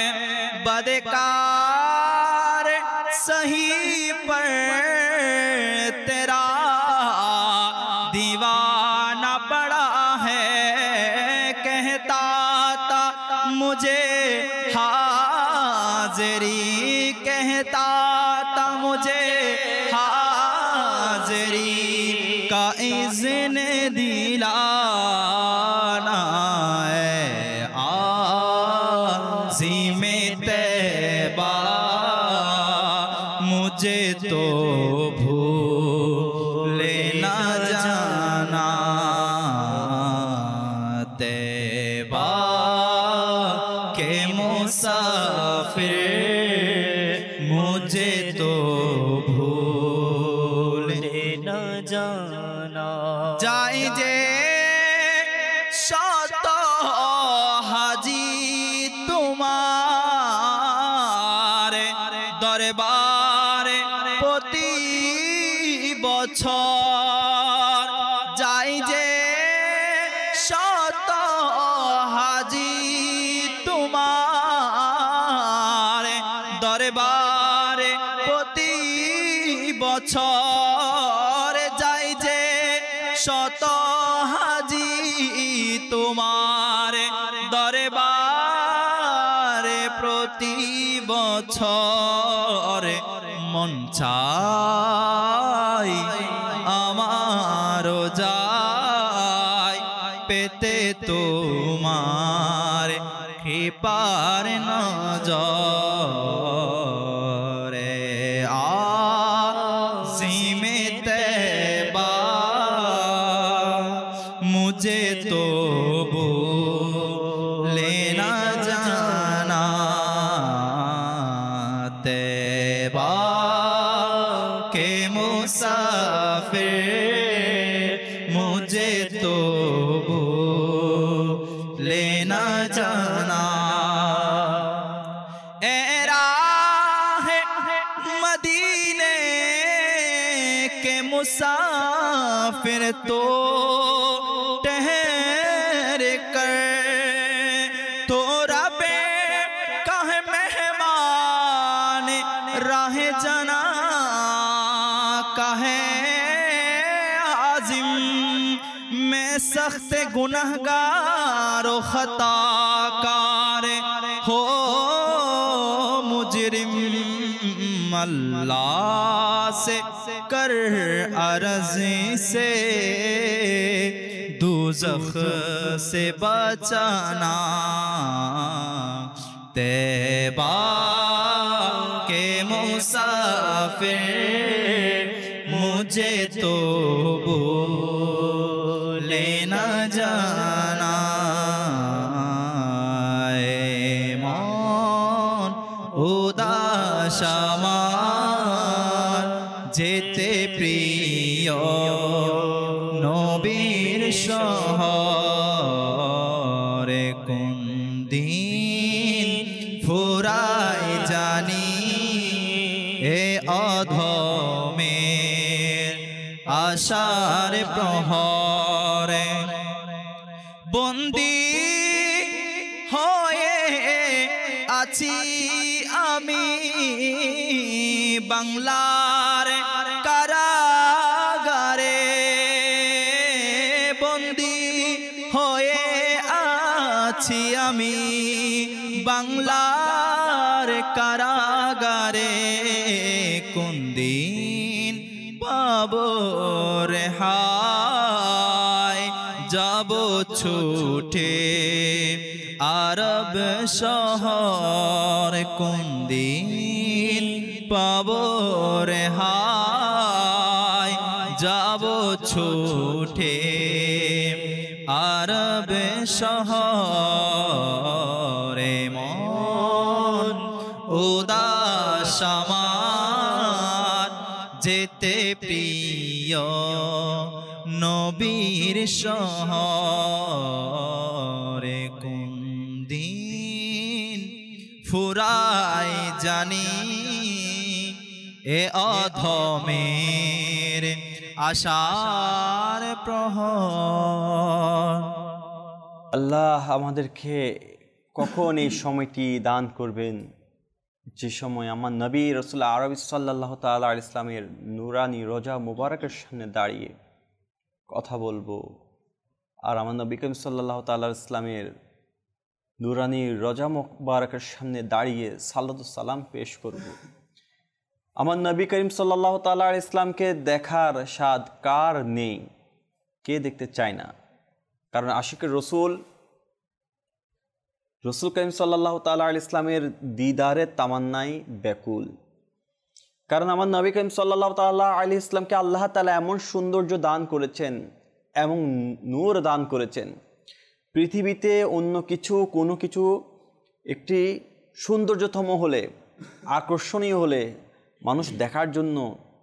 बदकार सही पर तेरा दीवाना पड़ा है कहता मुझे हाज़री कहता था मुझे हाज़री का इज़्न दिलाना है आज़िम तैबा मुझे तो भूले न जाना तैबा मुसाफिर मुझे तो भूले न जाना जाए जे शत हाजी तुम्हार दरबार प्रति बछर जाए जे शत हाजी तुम्हार दरबार प्रति बछर जाय जे शत हाजी तुम्हार दरबार प्रति बछर मन चाय आमारो जाय पेते तुम्हार कृपार नजरे आज़िम तैबा मुझे तो भूले न जाना तैबा के मुसाफिर मुझे तो भूले न जाना मुसाफिर तो ठहर कर तो रबे कहे मेहमान राह जना कहे आजिम मैं सख्त गुनहगार व खता अल्लाह से कर अर्ज़ से दोज़ख से बचाना, तैबा के मुसाफिर मुझे तो बोले न जाना। মন উদাস আমার যেতে প্রিয় নবীর শহরে, কোন দিন ফুরাই জানি এ অধমের আশার প্রহরে। বন্দী হয়ে আছি আমি বাংলার কারাগারে, বন্দী হয়ে আছি আমি বাংলার কারাগারে। কোন দিন পাবো রেহাই, যাব ছুটে আরব শহর। কোন দিন পাবো রেহাই, যাব ছুটে আরব শহরে। মন উদাস আমার যেতে প্রিয় নবীর শহরে, কোন দিন ফুরাই জানি এ অধমের আশার প্রহর। আল্লাহ আমাদেরকে কখন এই সময়টি দান করবেন যে সময় আমার নবী রাসূল আরবি সাল্লাল্লাহু তাআলা আলাইহি ইসলামের নুরানি রোজা মুবারকের সামনে দাঁড়িয়ে কথা বলবো, আর আমার নবী করিম সাল্লাল্লাহু তাআলা আলাইহি ইসলামের নুরানি রোজা মুবারকের সামনে দাঁড়িয়ে সালাতু সালাম পেশ করব। আমার নবী করিম সাল্লাল্লাহু তাআলা আলাইহি ইসলামকে দেখার স্বাদ কার নেই, কে দেখতে চায় না? কারণ আশিকের রসুল রসুল করিম সাল্লাল্লাহু তাআলা আলাইহি ইসলামের দিদারে তামান্নাই ব্যাকুল। কারণ আমার নবী করিম সাল্লাল্লাহু তাআলা আলাইহি ইসলামকে আল্লাহ তাআলা এমন সৌন্দর্য দান করেছেন, এমন নূর দান করেছেন, পৃথিবীতে অন্য কিছু কোনো কিছু একটি সৌন্দর্যতম হলে, আকর্ষণীয় হলে মানুষ দেখার জন্য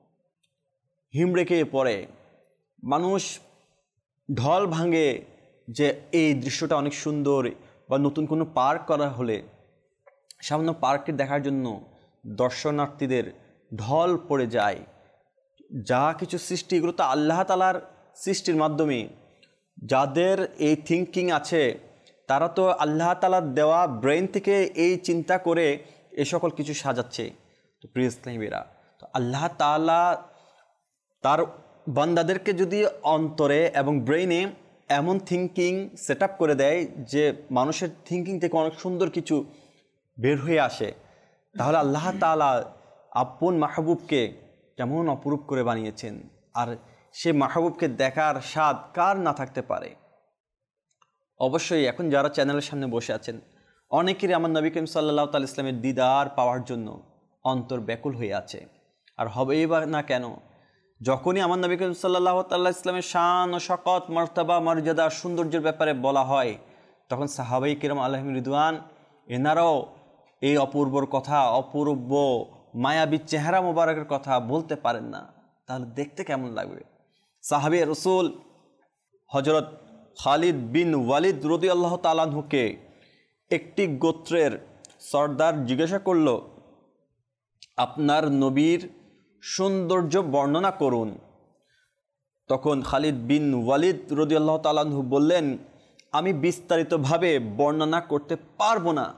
হিমড়ে খেয়ে পড়ে, মানুষ ঢল ভাঙে যে এই দৃশ্যটা অনেক সুন্দর, বা নতুন কোনো পার্ক করা হলে সামান্য পার্কটি দেখার জন্য দর্শনার্থীদের ঢল পড়ে যায়। যা কিছু সৃষ্টি, এগুলো তো আল্লাহ তাআলার সৃষ্টির মাধ্যমে। যাদের এই থিঙ্কিং আছে তারা তো আল্লাহ তাআলার দেওয়া ব্রেন থেকে এই চিন্তা করে এ সকল কিছু সাজাচ্ছে। তো প্রিয় ইসলামীরা, তো আল্লাহ তাআলা তার বান্দাদেরকে যদি অন্তরে এবং ব্রেইনে এমন থিঙ্কিং সেট আপ করে দেয় যে মানুষের থিঙ্কিং থেকে অনেক সুন্দর কিছু বের হয়ে আসে, তাহলে আল্লাহ তাআলা আপন মাহবুবকে কেমন অপরূপ করে বানিয়েছেন। আর সে মাহবুবকে দেখার স্বাদ কার না থাকতে পারে? অবশ্যই এখন যারা চ্যানেলের সামনে বসে আছেন অনেকেরই আমার নবী করিম সাল্লাল্লাহু তাআলা ইসলামের দিদার পাওয়ার জন্য অন্তর ব্যাকুল হয়ে আছে। আর হবেই বা না কেন? যখনই আমার নবী করিম সাল্লাল্লাহু তাআলা ইসলামের শান ও শকত, মর্তবা, মর্যাদা, সৌন্দর্যের ব্যাপারে বলা হয়, তখন সাহাবাই কিরাম আলাইহিম রিদওয়ান এনারাও এই অপূর্বর কথা, অপূর্ব মায়াবী চেহারা মোবারকের কথা বলতে পারেন না। তাহলে দেখতে কেমন লাগবে? সাহাবী রাসূল হযরত খালিদ বিন ওয়ালিদ রাদিয়াল্লাহু তাআলা আনহুকে একটি গোত্রের সর্দার জিজ্ঞাসা করল, আপনার নবীর সৌন্দর্য বর্ণনা করুন। তখন খালিদ বিন ওয়ালিদ রাদিয়াল্লাহু তাআলা আনহু বললেন, আমি বিস্তারিতভাবে বর্ণনা করতে পারবো না,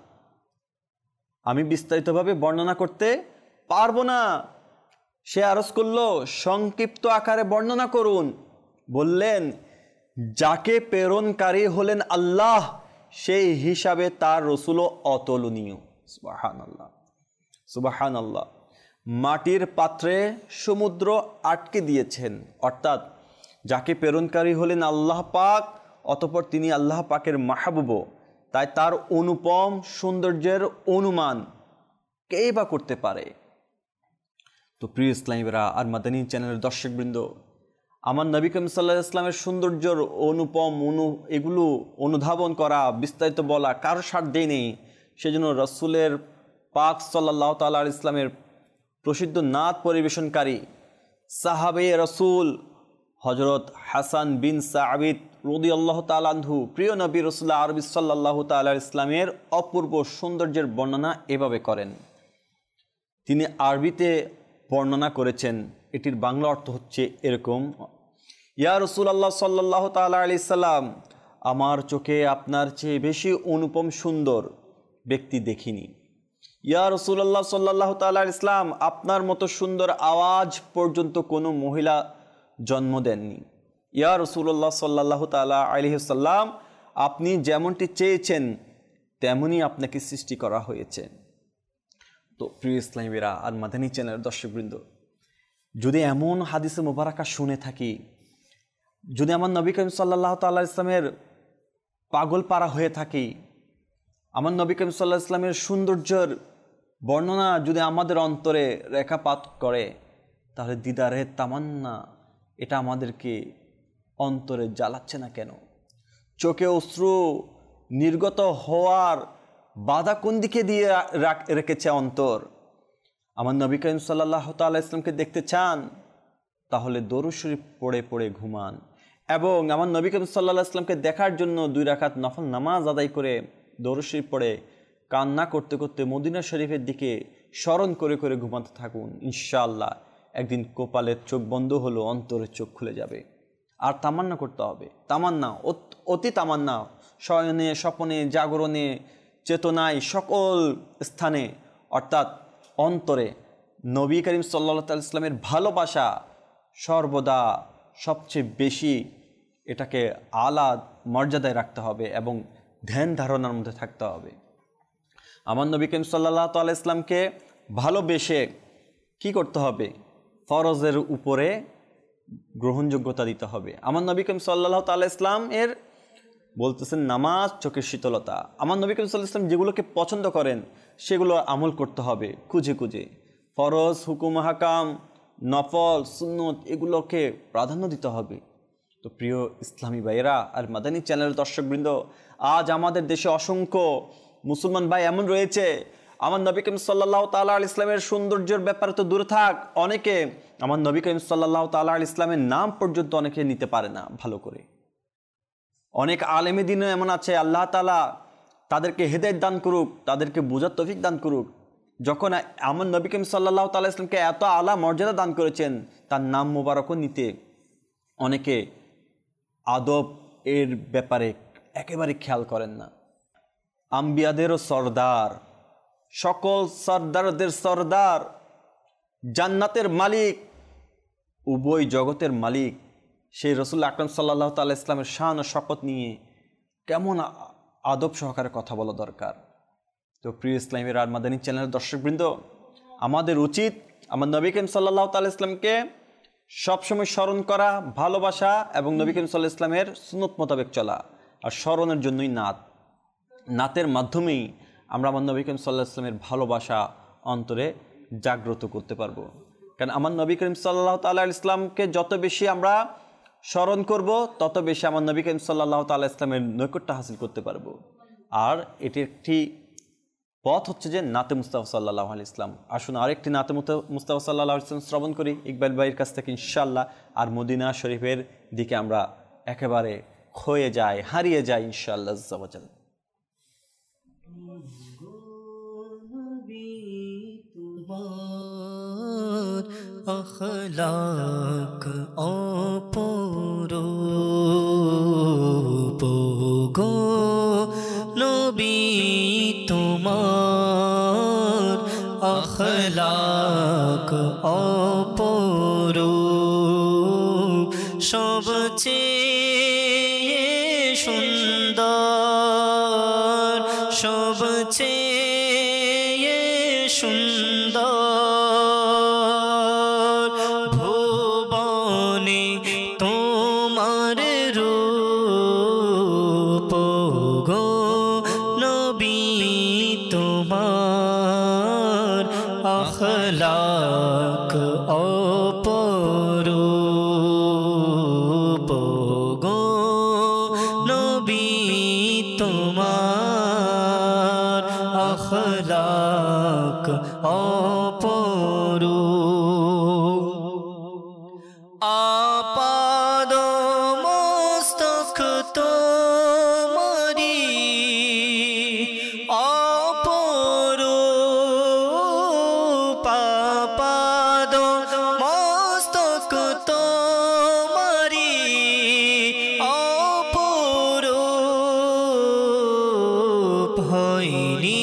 আমি বিস্তারিতভাবে বর্ণনা করতে পারবো না। সে আরজ করলো, সংক্ষিপ্ত আকারে বর্ণনা করুন। বললেন, যাকে প্রেরণকারী হলেন আল্লাহ, সেই হিসাবে তার রসুলও অতুলনীয়। সুবহানাল্লাহ, সুবহানাল্লাহ। মাটির পাত্রে সমুদ্র আটকে দিয়েছেন, অর্থাৎ যাকে প্রেরণকারী হলেন আল্লাহ পাক, অতঃপর তিনি আল্লাহ পাকের মাহবুব, তাই তার অনুপম সৌন্দর্যের অনুমান কেই বা করতে পারে। তো প্রিয় ইসলামীরা আর মাদানী চ্যানেলের দর্শকবৃন্দ, আমার নবী করিম সাল্লাল্লাহু আলাইহি ওয়াসাল্লামের সৌন্দর্যের অনুপম অনু এগুলো অনুধাবন করা, বিস্তারিত বলা কারো সাধ্যই নেই। সেজন্য রসুলের পাক সাল্লাল্লাহু তাআলা আলাইহি ইসলামের প্রসিদ্ধ নাত পরিবেশনকারী সাহাবে রসুল হজরত হাসান বিন সাবিত রাদিয়াল্লাহু তাআলা আনহু প্রিয় নবী রাসূলুল্লাহ আরবি সাল্লাল্লাহু তাআলা আলাইহি ইসলামের অপূর্ব সৌন্দর্যের বর্ণনা এভাবে করেন। তিনি আরবিতে বর্ণনা করেছেন, এটির বাংলা অর্থ হচ্ছে এরকম: ইয়া রাসূলুল্লাহ সাল্লাল্লাহু তাআলা আলাইহি সাল্লাম, আমার চোখে আপনার চেয়ে বেশি অনুপম সুন্দর ব্যক্তি দেখিনি। ইয়া রাসূলুল্লাহ সাল্লাল্লাহু তাআলা আলাইহি সাল্লাম, আপনার মতো সুন্দর আওয়াজ পর্যন্ত কোনো মহিলা জন্ম দেননি। ইয়া রাসূলুল্লাহ সাল্লাল্লাহু তাআলা আলাইহি সাল্লাম, আপনি যেমনটি চেয়েছেন তেমনই আপনাকে সৃষ্টি করা হয়েছে। তো প্রিয় ইসলামীরা আর মাদানী চ্যানেলের দর্শকবৃন্দ, যদি এমন হাদিসে মুবারাকা শুনে থাকি, যদি আমার নবী করিম সাল্লাল্লাহু তাআলা ইসলামের পাগল পারা হয়ে থাকি, আমার নবী করিম সাল্লাল্লাহু ইসলামের সৌন্দর্যের বর্ণনা যদি আমাদের অন্তরে রেখাপাত করে, তাহলে দিদারে তামান্না এটা আমাদেরকে অন্তরে জ্বালাচ্ছে না কেন? চোখে অশ্রু নির্গত হওয়ার বাধা কোন দিকে দিয়ে রেখেছে অন্তর? আমার নবী করিম সাল্লাল্লাহু তাআলা ইসলামকে দেখতে চান, তাহলে দরুদ শরীফ পড়ে পড়ে ঘুমান, এবং আমার নবী করিম সাল্লাল্লাহু আলাইহি ইসলামকে দেখার জন্য দুই রাকাত নফল নামাজ আদায় করে দরুদ শরীফ পড়ে কান্না করতে করতে মদিনা শরীফের দিকে স্মরণ করে করে ঘুমাতে থাকুন। ইনশাআল্লাহ একদিন কপালের চোখ বন্ধ হলো, অন্তরের চোখ খুলে যাবে। আর তামান্না করতে হবে, তামান্না অতি তামান্না, শয়নে স্বপনে জাগরণে চেতনায় সকল স্থানে, অর্থাৎ অন্তরে নবী করিম সাল্লাল্লাহু আলাইহি ইসলামের ভালোবাসা সর্বদা সবচেয়ে বেশি, এটাকে আলা মর্যাদায় রাখতে হবে এবং ধ্যান ধারণার মধ্যে থাকতে হবে। আমার নবী করিম সাল্লাল্লাহু আলাইহি ইসলামকে ভালোবেসে কি করতে হবে? ফরজের উপরে গ্রহণযোগ্যতা দিতে হবে। আমার নবী করিম সাল্লাল্লাহু আলাইহি ইসলাম এর বলতেছেন নামাজ চোখের শীতলতা। আমার নবী করিম সাল্লাল্লাহু আলাইহি ইসলাম যেগুলোকে পছন্দ করেন সেগুলো আমল করতে হবে খুঁজে খুঁজে। ফরজ, হুকুম, হাকাম, নফল, সুন্নত এগুলোকে প্রাধান্য দিতে হবে। তো প্রিয় ইসলামী ভাইয়েরা আর মাদানী চ্যানেলের দর্শকবৃন্দ, আজ আমাদের দেশে অসংখ্য মুসলমান ভাই এমন রয়েছে, আমার নবী করিম সাল্লাল্লাহু তাআলা আলাইহি ইসলামের সৌন্দর্যের ব্যাপারে তো দূরে থাক, অনেকে আমার নবী করিম সাল্লাল্লাহু তাআলা আলাইহি ইসলামের নাম পর্যন্ত অনেকে নিতে পারে না ভালো করে। অনেক আলেমে দিনও এমন আছে, আল্লাহ তাআলা তাদেরকে হেদায়েত দান করুক, তাদেরকে বোঝার তৌফিক দান করুক। যখন আমার নবী করিম সাল্লাল্লাহু তাআলা ইসলামকে এত আলা মর্যাদা দান করেছেন, তার নাম মোবারকও নিতে অনেকে আদব এর ব্যাপারে একেবারে খেয়াল করেন না। আম্বিয়াদেরও সরদার, সকল সরদারদের সরদার, জান্নাতের মালিক, উভয় জগতের মালিক, সেই রসুল আকরাম সাল্লাল্লাহু তাআলা ইসলামের শান ও শপথ নিয়ে কেমন আদব সহকারে কথা বলা দরকার। তো প্রিয় ইসলামের আর মাদানী চ্যানেলের দর্শকবৃন্দ, আমাদের উচিত আমার নবী করিম সাল্লাল্লাহু তাআলা ইসলামকে সবসময় স্মরণ করা, ভালোবাসা এবং নবী করিম সাল্লাল্লাহু ইসলামের সুন্নত মোতাবেক চলা। আর স্মরণের জন্যই নাত, নাতের মাধ্যমেই আমরা আমার নবী করিম সাল্লাল্লাহু ইসলামের ভালোবাসা অন্তরে জাগ্রত করতে পারবো। কারণ আমার নবী করিম সাল্লাল্লাহু তাআলা ইসলামকে যত বেশি আমরা স্মরণ করব, তত বেশি আমার নবী করিম সাল্লাল্লাহু তাআলা ইসলামের নৈকট্য হাসিল করতে পারবো। আর এটি একটি পথ হচ্ছে যে নাতে মুস্তাফা সাল্লাল্লাহু আলাইহি ইসলাম। আসুন আরেকটি নাতে মুস্তাফা সাল্লাল্লাহু আলাইহি ইসলাম শ্রবণ করি ইকবাল ভাইয়ের কাছ থেকে ইনশাআল্লাহ। আর মদিনা শরীফের দিকে আমরা একেবারে খয়ে যাই, হারিয়ে যাই ইনশাআল্লাহ আজ্জা ওয়া জাল। আখলাক অপরূপ গো নবী তোমার, আখলাক অপরূপ সবচেয়ে সুন্দর, সবচেয়ে সুন্দর তোমার আখলাক অপরূপ গো নবী তোমার আখলাক অপরূপ আপাদ মস্তক তোমারি অপরূপ আপাদ মস্তক তোমারি অপরূপ হয়নি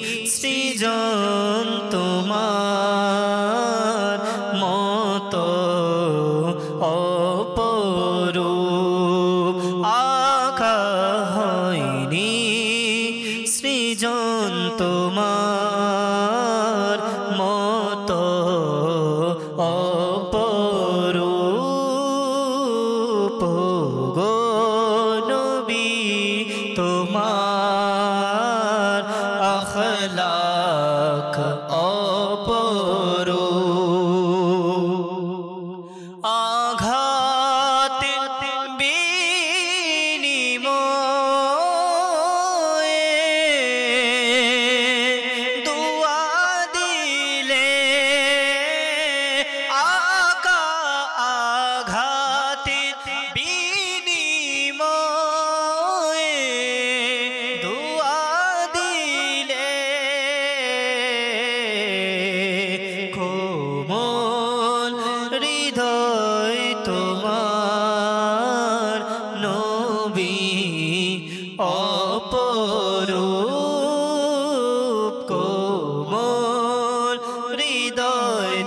সৃজন তোমার মতো অপরূপ আঁকা হয়নি সৃজন তোমার মতো অপরূপ গো নবী তোমার আখলাক অপরূপ আঘাতে বিনিময়ে দুয়া দিলে আকা আঘাতে বিনিময়ে দুয়া দিলে কোমল হৃদয় তোমার নবী অপরূপ কোমল হৃদয়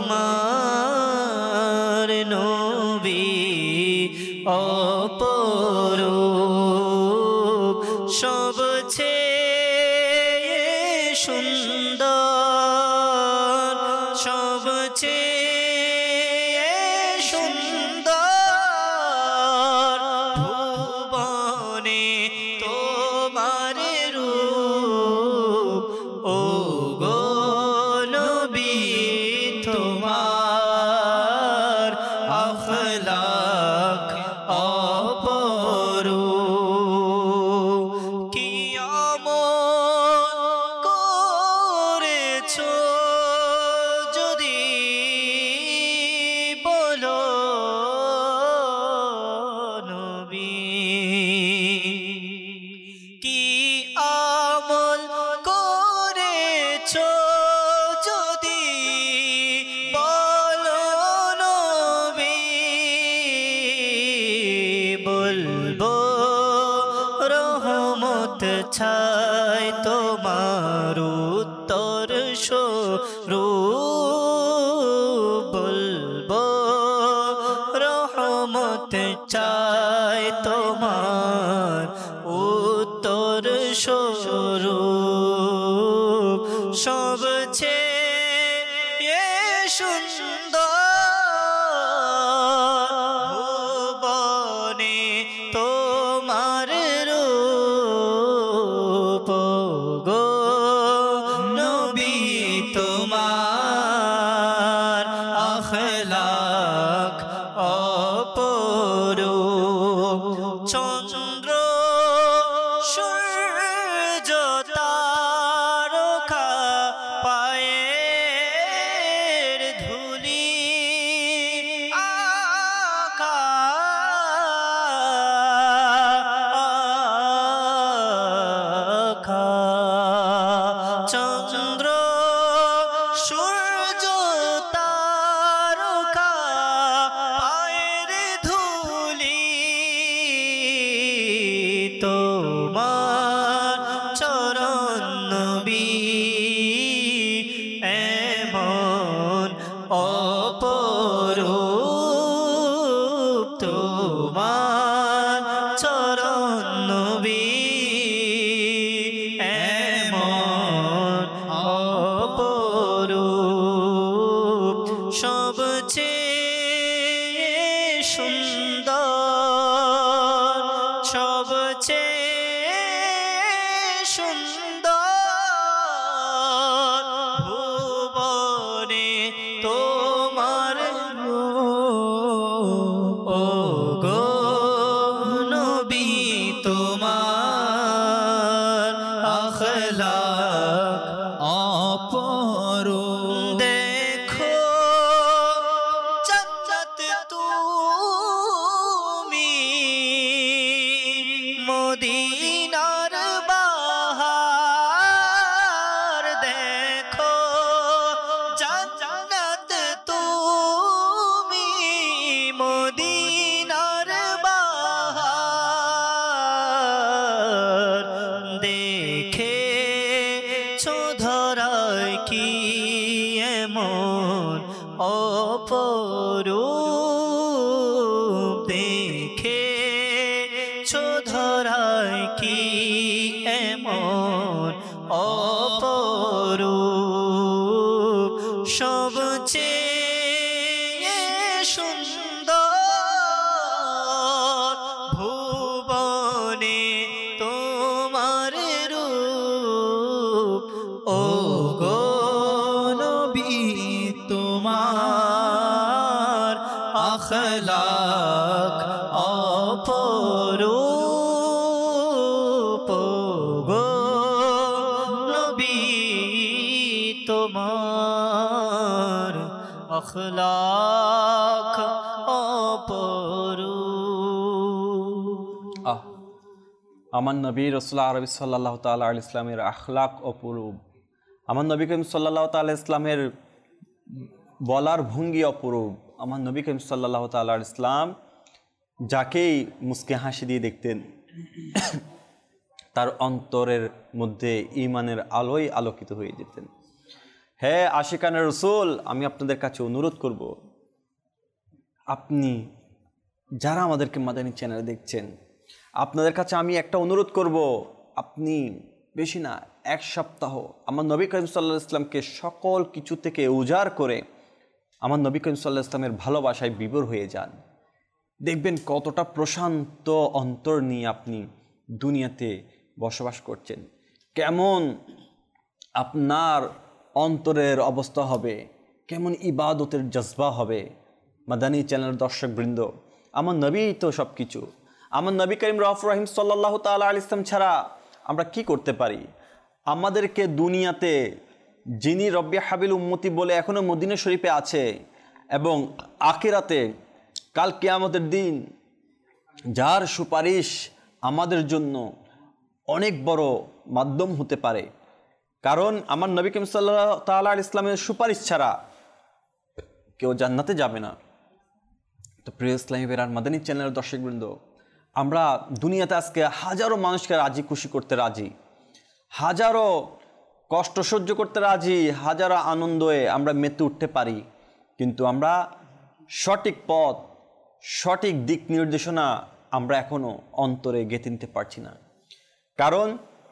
তোমার নবী অপরূপ সবচেয়ে সুন্দর সবচেয়ে সুন্দর ভুবনে তোমার রূপ ও গো নবী তোমার আখলাক অপরূপ কি আমল করেছো যদি বলো নবী কি আমল করেছো যদি বলো নবী বলবো রহমত ছায় তোমার উত্তর স্বরূপ বলবো রহমত চায় তোমার উত্তর স্বরূপ সবচেয়ে সুন্দর ভুবনে তোমার রূপ গো নবী তোমার আখলাক অপরূপ চন্দ্র সূর্য তারকা পায়ে আখলাক অপরূপ দেখো জান্নাত তুমি মদিনার বাহার দেখো জান্নাত তুমি মদিনার বাহার দেখে ধরায় কি এমন অপরূপ দেখে ধরায় কি এমন অপরূপ সবচেয়ে সুন্দর ভুবনে তোমার রূপ ও গো নবী তোমার আখলাক অপরূপ ও গো নবী তোমার আখলাক অপরূপ। আহ আমার নবী রাসূলুল্লাহ আরবি সাল্লাল্লাহু তাআলা আলাইহি ইসলামের আখলাক অপরূপ। আমার নবী করিম সাল্লাল্লাহু তাআলা ইসলামের বলার ভঙ্গি অপরূপ। আমার নবী করিম সাল্লাল্লাহু তাআলা আলাইহি ইসলাম যাকেই মুস্কে হাসি দিয়ে দেখতেন তার অন্তরের মধ্যে ঈমানের আলোয় আলোকিত হয়ে যেতেন। হ্যাঁ আশিকানে রাসূল, আমি আপনাদের কাছে অনুরোধ করব, আপনি যারা আমাদেরকে মাদানী চ্যানেলে দেখছেন, আপনাদের কাছে আমি একটা অনুরোধ করব, আপনি বেশি না এক সপ্তাহ আমার নবী করিম সাল্লাল্লাহু আলাইহি ইসলামকে সকল কিছু থেকে উজাড় করে আমার নবী করিম সাল্লাল্লাহু আলাইহি ইসলামের ভালোবাসায় বিভোর হয়ে যান। দেখবেন কতটা প্রশান্ত অন্তর নিয়ে আপনি দুনিয়াতে বসবাস করছেন, কেমন আপনার অন্তরের অবস্থা হবে, কেমন ইবাদতের জজবা হবে। মাদানী চ্যানেলের দর্শকবৃন্দ, আমার নবী তো সব কিছু। আমার নবী করিম রাউফুর রহিম সাল্লাল্লাহু তাআলা আলাইহি ইসলাম ছাড়া আমরা কি করতে পারি? আমাদেরকে দুনিয়াতে যিনি রব্বি হাবিল উম্মতি বলে এখনও মদিনা শরীফে আছে, এবং আখিরাতে কাল কিয়ামতের দিন যার সুপারিশ আমাদের জন্য অনেক বড় মাধ্যম হতে পারে। কারণ আমার নবী করিম সাল্লাল্লাহু তাআলা আলাইহি ইসলামের সুপারিশ ছাড়া কেউ জান্নাতে যাবে না। তো প্রিয় ইসলামী বেরার মাদানী চ্যানেলের দর্শকবৃন্দ, আমরা দুনিয়াতে আজকে হাজারো মানুষকে রাজি খুশি করতে রাজি, হাজারো কষ্ট সহ্য করতে রাজি, হাজারো আনন্দে আমরা মেতে উঠতে পারি, কিন্তু আমরা সঠিক পথ, সঠিক দিক নির্দেশনা আমরা এখনও অন্তরে গেঁথে নিতে পারছি না। কারণ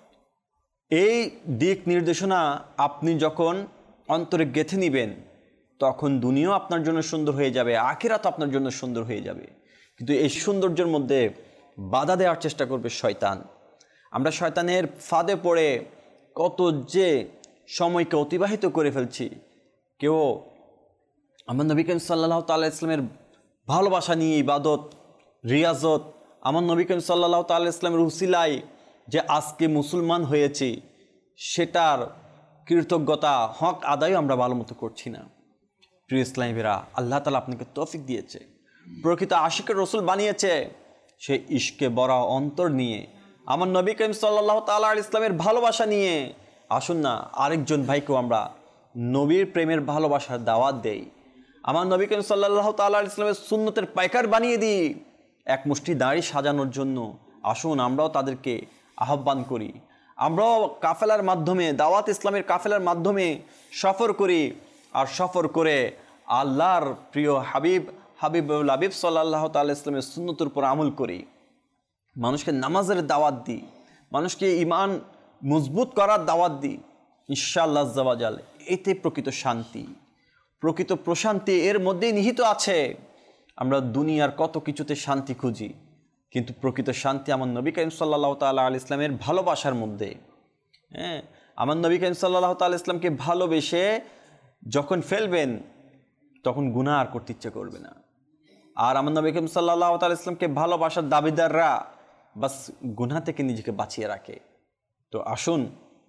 এই দিক নির্দেশনা আপনি যখন অন্তরে গেঁথে নেবেন, তখন দুনিয়াও আপনার জন্য সুন্দর হয়ে যাবে, আখিরাতও আপনার জন্য সুন্দর হয়ে যাবে। কিন্তু এই সৌন্দর্যের মধ্যে বাধা দেওয়ার চেষ্টা করবে শয়তান। আমরা শয়তানের ফাঁদে পড়ে কত যে সময়কে অতিবাহিত করে ফেলছি। কেউ আমার নবী করিম সাল্লাল্লাহু তাআলা ইসলামের ভালোবাসা নিয়ে ইবাদত রিয়াজত, আমার নবী করিম সাল্লাল্লাহু তাআলা ইসলামের উসিলায় যে আজকে মুসলমান হয়েছি, সেটার কৃতজ্ঞতা হক আদায় আমরা ভালো মতো করছি না। প্রিয় ইসলামী ভাইরা, আল্লাহ তাআলা আপনাকে তৌফিক দিয়েছে, প্রকৃত আশিকের রসুল বানিয়েছে, সে ইশকে বড় অন্তর নিয়ে আমার নবী করিম সাল্লাল্লাহু তাআলা আলাইহি ইসলামের ভালোবাসা নিয়ে আসুন না আরেকজন ভাইকেও আমরা নবীর প্রেমের ভালোবাসার দাওয়াত দেই। আমার নবী করিম সাল্লাল্লাহু তাআলা আলাইহি ইসলামের সুন্নতের পাইকার বানিয়ে দিই। এক মুষ্টি দাড়ি সাজানোর জন্য আসুন আমরাও তাদেরকে আহ্বান করি, আমরাও কাফেলার মাধ্যমে দাওয়াত ইসলামের কাফেলার মাধ্যমে সফর করি, আর সফর করে আল্লাহর প্রিয় হাবিব হাবিবুল হাবিব সাল্লাল্লাহু তাআলা ইসলামের সুন্নতের উপর আমল করি, মানুষকে নামাজের দাওয়াত দিই, মানুষকে ঈমান মজবুত করার দাওয়াত দিই। ইনশাআল্লাহ আজ্জা ওয়া জাল এতে প্রকৃত শান্তি, প্রকৃত প্রশান্তি এর মধ্যেই নিহিত আছে। আমরা দুনিয়ার কত কিছুতে শান্তি খুঁজি, কিন্তু প্রকৃত শান্তি আমার নবী করিম সাল্লাল্লাহু তাআলা আলাইহি ইসলামের ভালোবাসার মধ্যে। হ্যাঁ, আমার নবী করিম সাল্লাল্লাহু তাআলা ইসলামকে ভালোবেসে যখন ফেলবেন, তখন গুনাহ আর করতে ইচ্ছে করবে না। আর আমার নবী করিম সাল্লাল্লাহু তাআলা ইসলামকে ভালোবাসার দাবিদাররা বাস গুনাহ থেকে নিজেকে বাঁচিয়ে রাখে। তো আসুন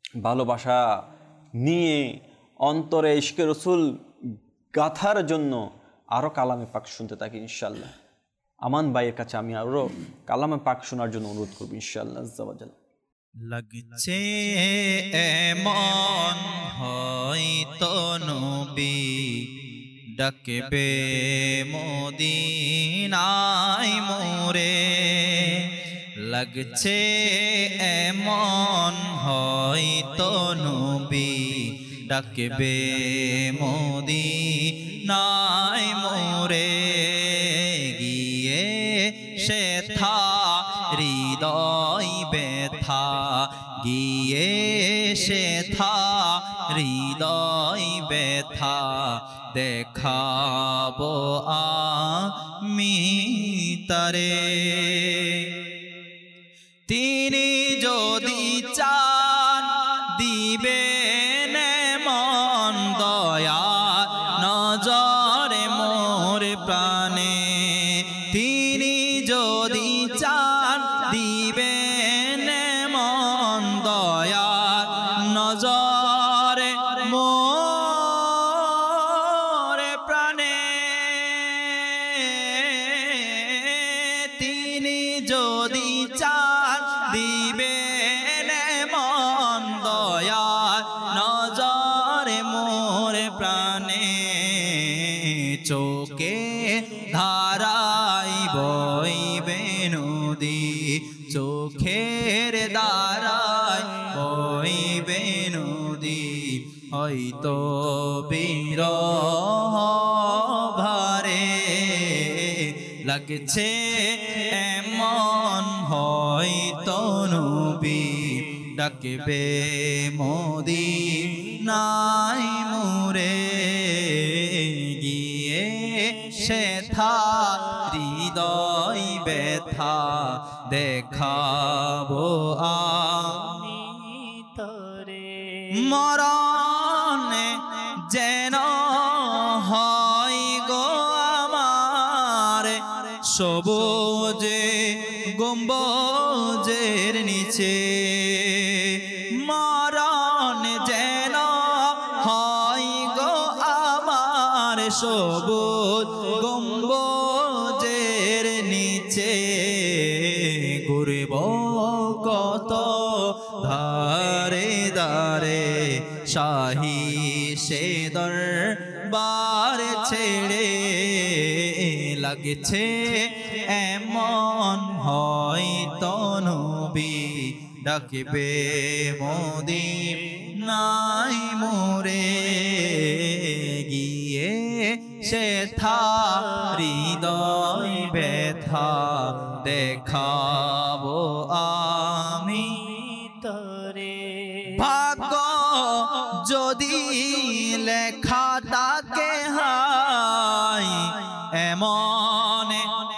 ভালোবাসা নিয়ে অন্তরে ইশকে রসুল গাথার জন্য আরও কালামে পাক শুনতে থাকি ইনশাআল্লাহ। আমান ভাইয়ের কাছে আমি আরও কালামে পাক শোনার জন্য অনুরোধ করবো ইনশাআল্লাহ। আজ্জাওয়াজাল লাগছে এমন হয়তো নবী ডাকবে মদিনায় মোরে, লাগছে এমন হয়তো নবী ডাকবে মদিনায় মোরে, গিয়ে সেথা হৃদয় ব্যথা, গিয়ে সেথা হৃদয় ব্যথা দেখাবো আমি তারে। তিনি যদি চান দিবেন মন দয়া নজরে মোর প্রাণে, তিনি যদি চান দিবেন মন দয়া নজরে মোর প্রাণে, তিনি যদি চান দিবেন মন দয়া নজরে মোর প্রাণে, চোখে ধারাই বইবে নদী, চোখের ধারাই বইবে নদী, হয়তো বিরহ ভারে, লাগছে এমন হয়তো নবী ডাকবে মদিনায় মোরে, গিয়ে সেথা হৃদয় ব্যথা দেখাবো আমি তরে। মরণে যেন হয় গো আমার সবুজে গম্বুজের নিচে, মরণ যেন হয় গো আমার সবুজ গম্বুজের নিচে, ঘুরব কত ধারে ধারে শাহী সে দরবার ছেড়ে, লাগছে এমন হয়তো নবী ডাকবে মদিনায় মোরে, গিয়ে সেথা হৃদয় ব্যথা দেখাবো আমি তরে। ভাগ্য যদি লেখা তাকে হাই এমন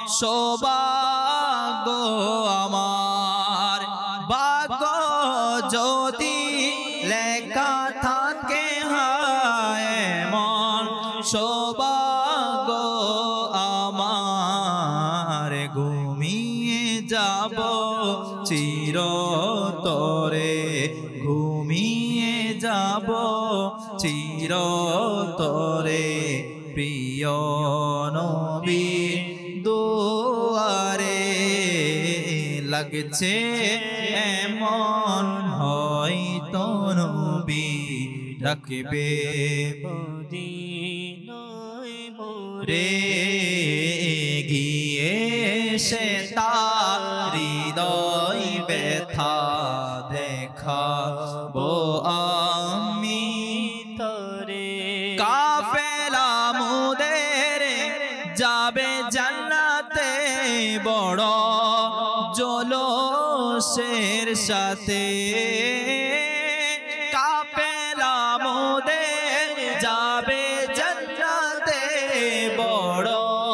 সৌভাগ্য আমার, ভাগ্য যদি লেখা থাকে হায় এমন সৌভাগ্য আমার, ঘুমিয়ে যাব চিরতরে, ঘুমিয়ে যাব চিরতরে, প্রিয় নবী দুয়ারে, লাগছে এমন হয়তো নবী ডাকবে মদিনায় মোরে, গিয়ে সেথা হৃদয় ব্যথা দেখাবো আমি তরে। কাফেলা মুদের যাবে জান্নাতে বড় জলসের সাথে, কাফেলা মুদের যাবে জান্নাতে বড়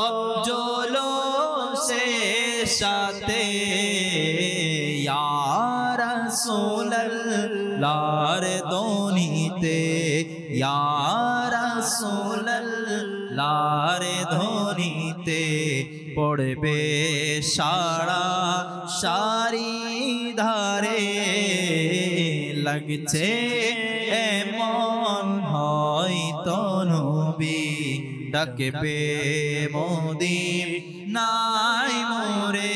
জলসের সাথে, ইয়া রাসূলুল্লাহর ধ্বনিতে, ইয়া রাসূলুল্লাহর ধ্বনিতে পড়বে সারা সারি ধারে, লাগ লাগছে এমন হয়তো নবী ডাকবে মদিন নাই মোরে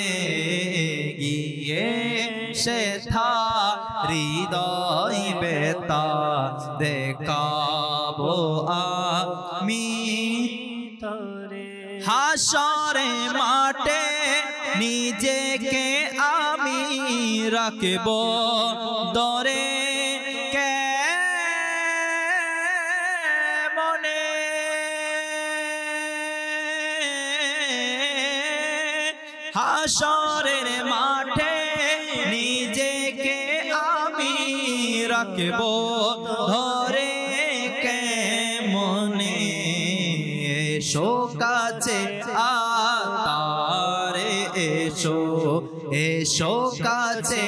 গিয়ে সেথা হৃদয় বেতা দেখাবো আমি তরে হাসরে মাঠে নিজেকে আমি রাখবো দরে কে মনে হাসরের মাঠে নিজেকে আমি রাখবো ধরে কে মনে এসো কাছে আতারে এসো এসো কাছে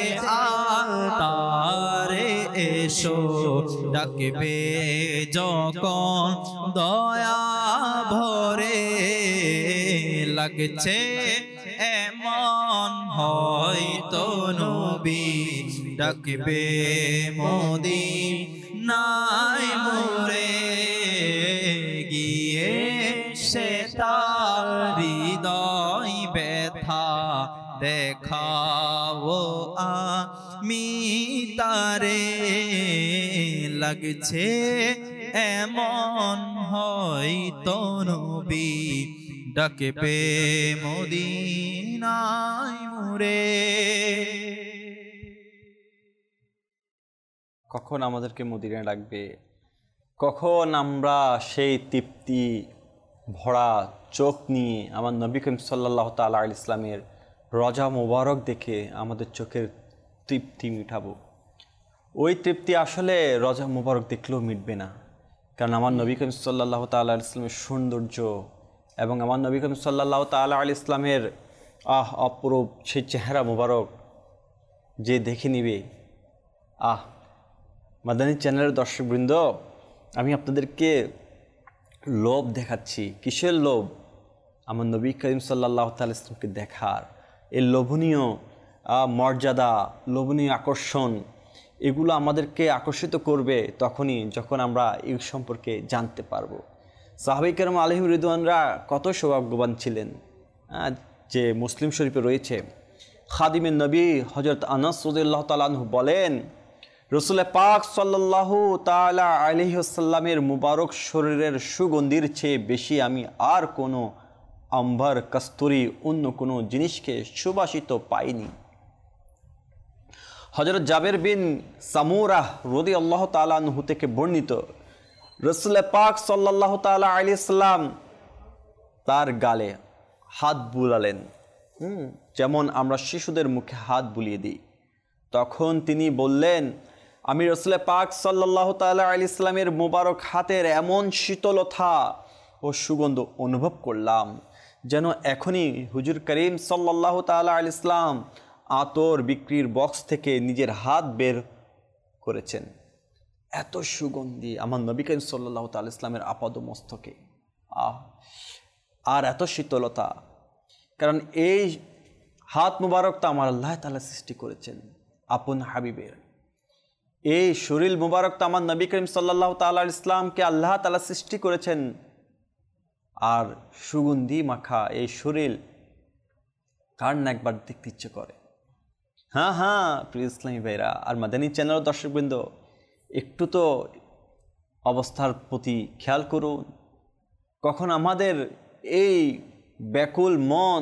আতারে এসো ডাকবে যখন দয়া ভরে লাগছে এমন হয়তো নবী ডাকবে মদিন নাই মোরে গিয়ে সে তার হৃদয় ব্যথা দেখাবো আমি তারে লাগছে এমন হয়তো নবী ডাকবে মদিনায় মোরে। কখন আমাদেরকে মদিনায় ডাকবে, কখন আমরা সেই তৃপ্তি ভরা চোখ নিয়ে আমার নবী করিম সাল্লাল্লাহু তাআলা আলাইহি ইসলামের রজা মোবারক দেখে আমাদের চোখের তৃপ্তি মিটাবো। ওই তৃপ্তি আসলে রজা মোবারক দেখলেও মিটবে না, কারণ আমার নবী করিম সাল্লাল্লাহু তাআলা আলাইহি ইসলামের সৌন্দর্য এবং আমার নবী করিম সাল্লাল্লাহু তাআলা আলাইহি ইসলামের আহ অপরূপ সেই চেহারা মোবারক যে দেখে নিবে। আহ মাদানী চ্যানেলের দর্শকবৃন্দ, আমি আপনাদেরকে লোভ দেখাচ্ছি। কিসের লোভ? আমার নবী করিম সাল্লাল্লাহু তাআলা ইসলামকে দেখার। এই লোভনীয় মর্যাদা, লোভনীয় আকর্ষণ, এগুলো আমাদেরকে আকর্ষিত করবে তখনই যখন আমরা এই সম্পর্কে জানতে পারবো। সাহাবায়ে কেরাম আলাইহিম রিদওয়ানরা কত সৌভাগ্যবান ছিলেন যে মুসলিম শরীফে রয়েছে, খাদিমের নবী হযরত আনাস রাদিয়াল্লাহু তাআলা আনহু বলেন, রাসূল পাক সাল্লাল্লাহু তাআলা আলাইহি ওয়াসাল্লামের মুবারক শরীরের সুগন্ধির চেয়ে বেশি আমি আর কোনো আম্বার, কস্তুরী, অন্য কোনো জিনিসকে সুবাসিত পাইনি। হযরত জাবের বিন সামুরাহ রাদিয়াল্লাহু তাআলা আনহু থেকে বর্ণিত, রাসূল পাক সাল্লাল্লাহু তাআলা আলাইহি ওয়াসাল্লাম তার গালে হাত বুলালেন, হুম যেমন আমরা শিশুদের মুখে হাত বুলিয়ে দিই। তখন তিনি বললেন, আমি রাসূল পাক সাল্লাল্লাহু তাআলা আলাইহি ইসলামের মোবারক হাতের এমন শীতলতা ও সুগন্ধ অনুভব করলাম যেন এখনই হুজুর করিম সাল্লাল্লাহু তাআলা আলাইহি ইসলাম আতর বিক্রির বক্স থেকে নিজের হাত বের করেছেন। এত সুগন্ধি আমার নবী করিম সাল্লাল্লাহু তাআলা ইসলামের আপাদ মস্তকে, আহ আর এত শীতলতা, কারণ এই হাত মুবারক তো আমার আল্লাহ তাআলা সৃষ্টি করেছেন আপন হাবিবের। এই শরীর মুবারক তো আমার নবী করিম সাল্লাল্লাহু তাআলা আলাইহি ইসলামকে আল্লাহ তাআলা সৃষ্টি করেছেন। আর সুগন্ধি মাখা এই শরীর কার না একবার দেখতে ইচ্ছে করে? হ্যাঁ হ্যাঁ প্রিয় ইসলামী ভাইরা আর মাদানী চ্যানেলের দর্শকবৃন্দ, একটু তো অবস্থার প্রতি খেয়াল করুন। কখন আমাদের এই ব্যাকুল মন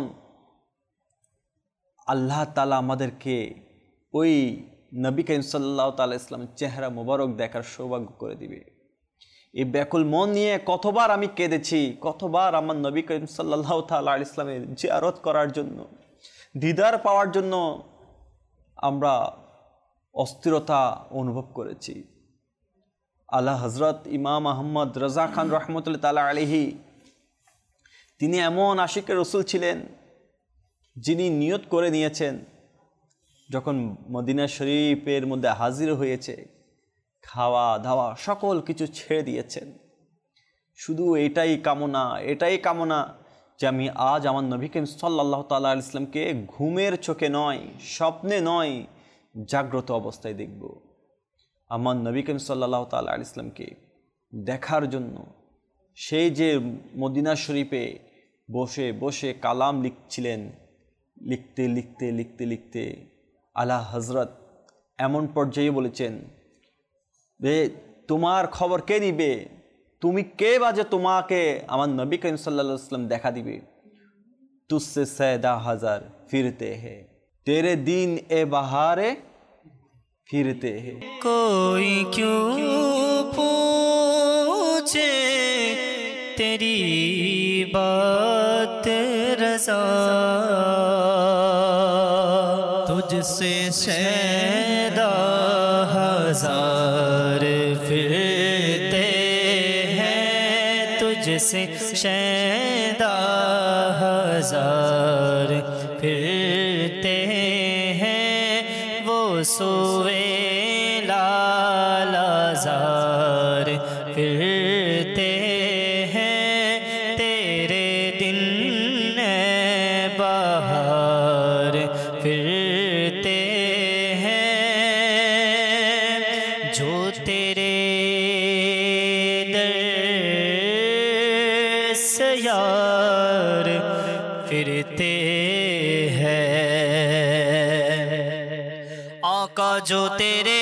আল্লাহ তাআলা আমাদেরকে ওই নবী করিম সাল্লাল্লাহু তাআলা ইসলামের চেহারা মোবারক দেখার সৌভাগ্য করে দিবে। এই ব্যাকুল মন নিয়ে কতবার আমি কেঁদেছি, কতবার আমার নবী করিম সাল্লাল্লাহু তাআলা আলাইহি ইসলামের জিয়ারত করার জন্য, দিদার পাওয়ার জন্য আমরা অস্থিরতা অনুভব করেছি। আল্লাহ হযরত ইমাম আহমদ রাজা খান রহমতুল্লাহ তাআলা আলাইহি, তিনি এমন আশিকে রসুল ছিলেন যিনি নিয়ত করে নিয়েছেন, যখন মদিনা শরীফের মধ্যে হাজির হয়েছে, খাওয়া দাওয়া সকল কিছু ছেড়ে দিয়েছেন। শুধু এটাই কামনা, এটাই কামনা যে আমি আজ আমার নবী করিম সাল্লাল্লাহু তাআলা আলাইহি ইসলামকে ঘুমের চোখে নয়, স্বপ্নে নয়, জাগ্রত অবস্থায় দেখব। আমার নবী করিম সাল্লাল্লাহু তাআলা আলাইহি সাল্লামকে দেখার জন্য সেই যে মদিনা শরীফে বসে বসে কালাম লিখছিলেন, লিখতে লিখতে লিখতে লিখতে আলা হযরত এমন পর্যায়ে বলেছেন যে তোমার খবর কে নিবে, তুমি কে বাজে তোমাকে আমার নবী করিম সাল্লাল্লাহু আলাইহি সাল্লাম দেখা দিবে। तुझसे सैदा हजार फिरते हैं तेरे दिन ए बहारे फिरते हैं। कोई क्यों पूछे तेरी बात रज़ा, तुझसे सैदा हजार फिरते हैं, तुझसे सैदा हजार फिरते हैं, वो सोए लालाज़ार फिरते हैं, तेरे दिन बहार फिरते हैं, जो तेरे दर से यार फिरते हैं। आका जो तेरे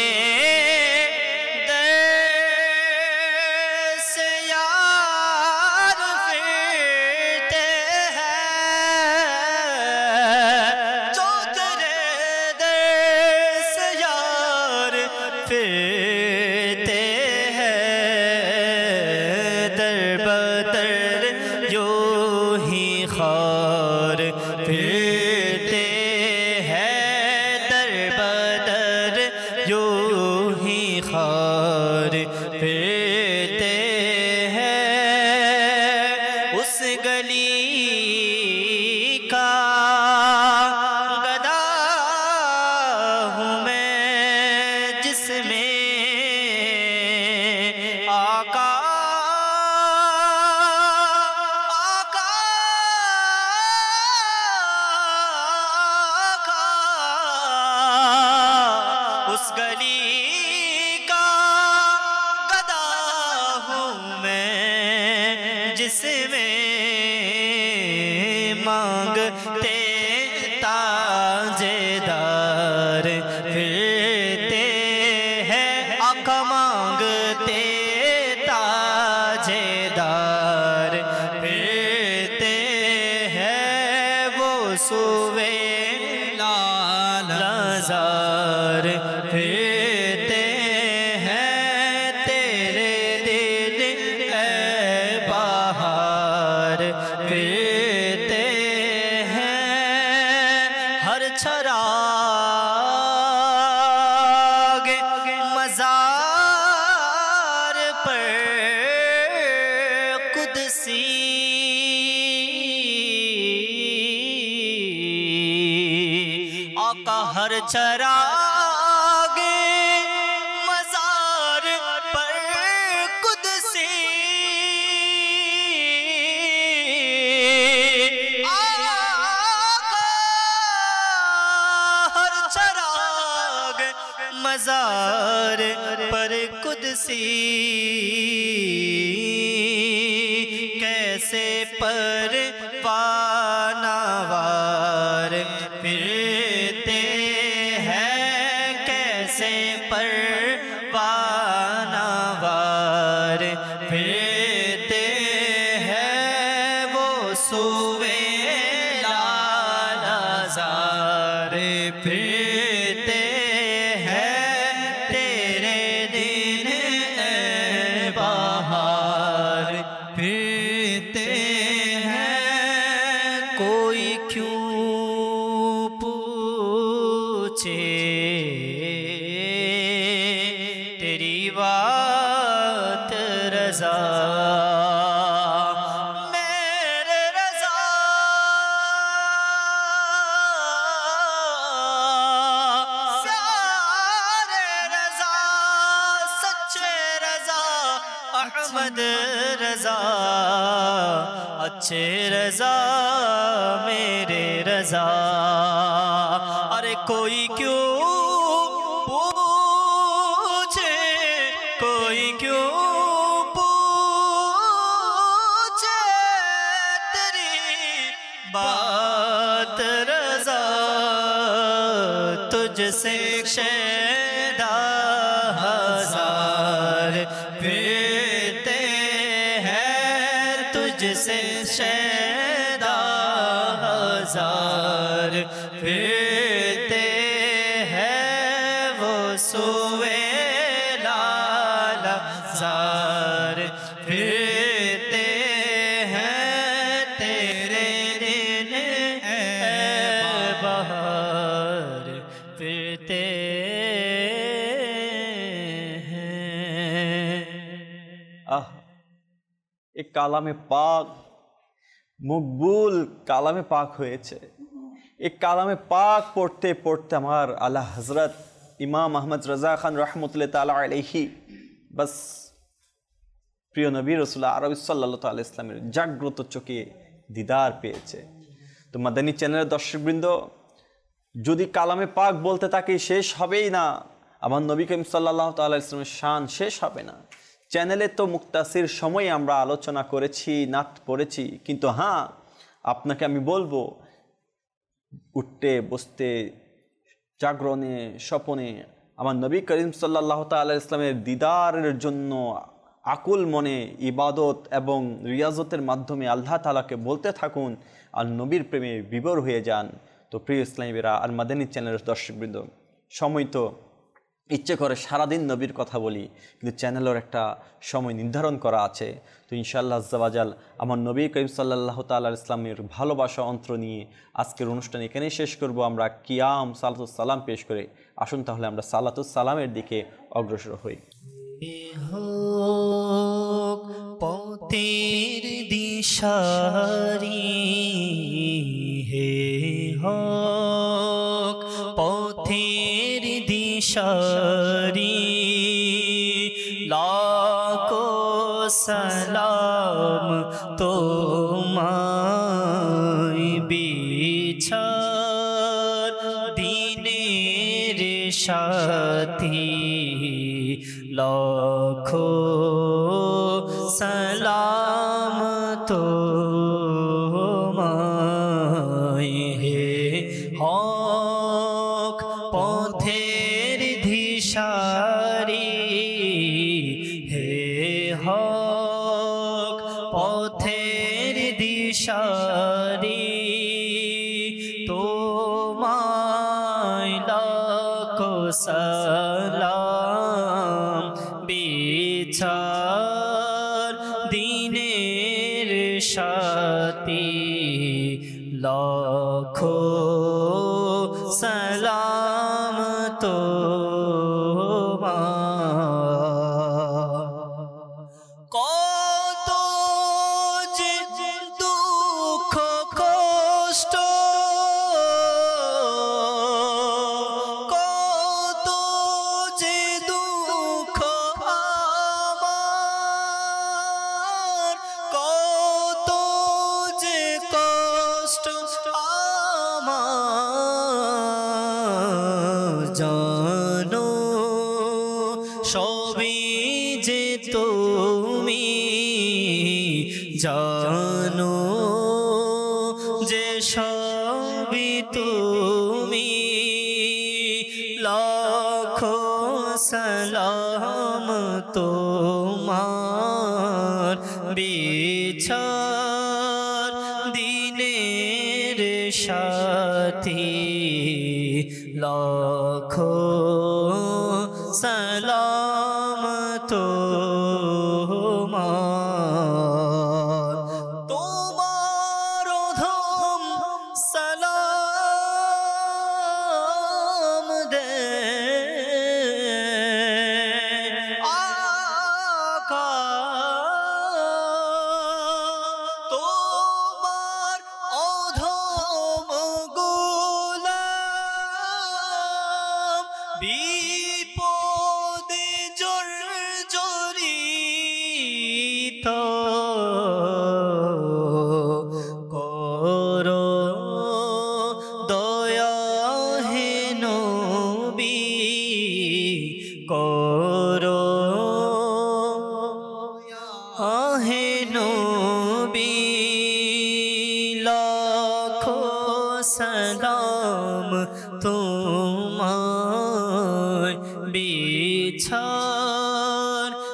दर से यार फिरते हैं, जो तेरे दर से यार फिरते हैं, दर बदर यूं ही खार फिरते हैं, दर बदर यूं ही खार फिरते हैं। उस गली का गदा हूँ मैं जिसमें आका उस गली का गदा हूँ मैं जिसमें मांगते ताजेदार फिरते हैं, आका मांगते ताजेदार फिरते हैं, वो सुवे लालाज़ार फिरते हैं, तेरे दिल ए बहार फिरते हैं। हर चराग मज़ार पर कुदसी आका हर चराग मज़ार पर कुदसी आका हर चराग मज़ार पर कुदसी कैसे पर पानावार फिरते हैं, कैसे पर पानावार फिरते हैं, वो सुवे लालाज़ार फिरते हैं, तेरे दिन ए बहार फिरते हैं। कोई क्यों पूछे तेरी बात रज़ा, मेरे रज़ा प्यारे रज़ा सच्चे रज़ा अहमद रज़ा अच्छे रज़ा मेरे रज़ा। अरे कोई क्यों पूछे कोई क्यों पूछे तेरी बात रज़ा, तुझसे शैदा हजार फिरते हैं, तुझसे शैदा हजार फिरते हैं, वो सुए लाला जार फिरते हैं, तेरे दिन है बहार फिरते हैं। আহ এই কালামে পাক মকবুল কালামে পাক হয়েছে। এই কালামে পাক পড়তে পড়তে আমার আল্লাহ হজরত ইমাম আহমদ রাজা খান রহমতুল্লাহ তাআলা আলাইহি বাস প্রিয় নবী রাসূল আরবি সাল্লাল্লাহু তাআলা ইসলামের জাগ্রত চোখে দিদার পেয়েছে। তো মাদানী চ্যানেলের দর্শকবৃন্দ, যদি কালামে পাক বলতে থাকি শেষ হবেই না, আমার নবী করিম সাল্লাল্লাহু তাআলা ইসলামের শান শেষ হবে না। চ্যানেলে তো মুক্তাসির সময় আমরা আলোচনা করেছি, নাত পড়েছি, কিন্তু হ্যাঁ আপনাকে আমি বলবো উঠতে বসতে জাগরণে স্বপনে আমার নবী করিম সাল্লাল্লাহু তাআলা ইসলামের দিদারের জন্য আকুল মনে ইবাদত এবং রিয়াজতের মাধ্যমে আল্লাহ তাআলাকে বলতে থাকুন আর নবীর প্রেমে বিভোর হয়ে যান। তো প্রিয় ইসলামীরা আর মাদানী চ্যানেলের দর্শকবৃন্দ, সময় তো ইচ্ছে করে সারাদিন নবীর কথা বলি, কিন্তু চ্যানেলের একটা সময় নির্ধারণ করা আছে। তো ইনশাআল্লাহ আজ্জাওয়াজাল আমার নবী করিম সাল্লাল্লাহু তাআলা ইসলামের ভালোবাসা অন্তর নিয়ে আজকের অনুষ্ঠান এখানেই শেষ করব আমরা কিয়াম সালাতুস সালাম পেশ করে। আসুন তাহলে আমরা সালাতুস সালামের দিকে অগ্রসর হই। হোক পথের দিশারি হে হোক পথের দিশারি, লাখো সালাম তোমায় বিছার দিনের সাথী, লাখো সালাম তোমায় হে হক পথের দিশারি হে হক পথের দিশারি, তোমায় লাখো সালাম বিছার দিনের সাথী, লাখো সালাম তোমায়। কত যে দুঃখ কষ্ট, কত যে দুঃখ আমার, কত যে কষ্ট আমার, জানো সবই যে তুমি, জানো যে সবই তুমি, লাখো সালাম তোমার বিছার দিনের সাথী, লাখো সালাম তোমার। তোমার অধম সালাম দে আকা, তোমার অধম গোলাম বিপদে জর্জরিত,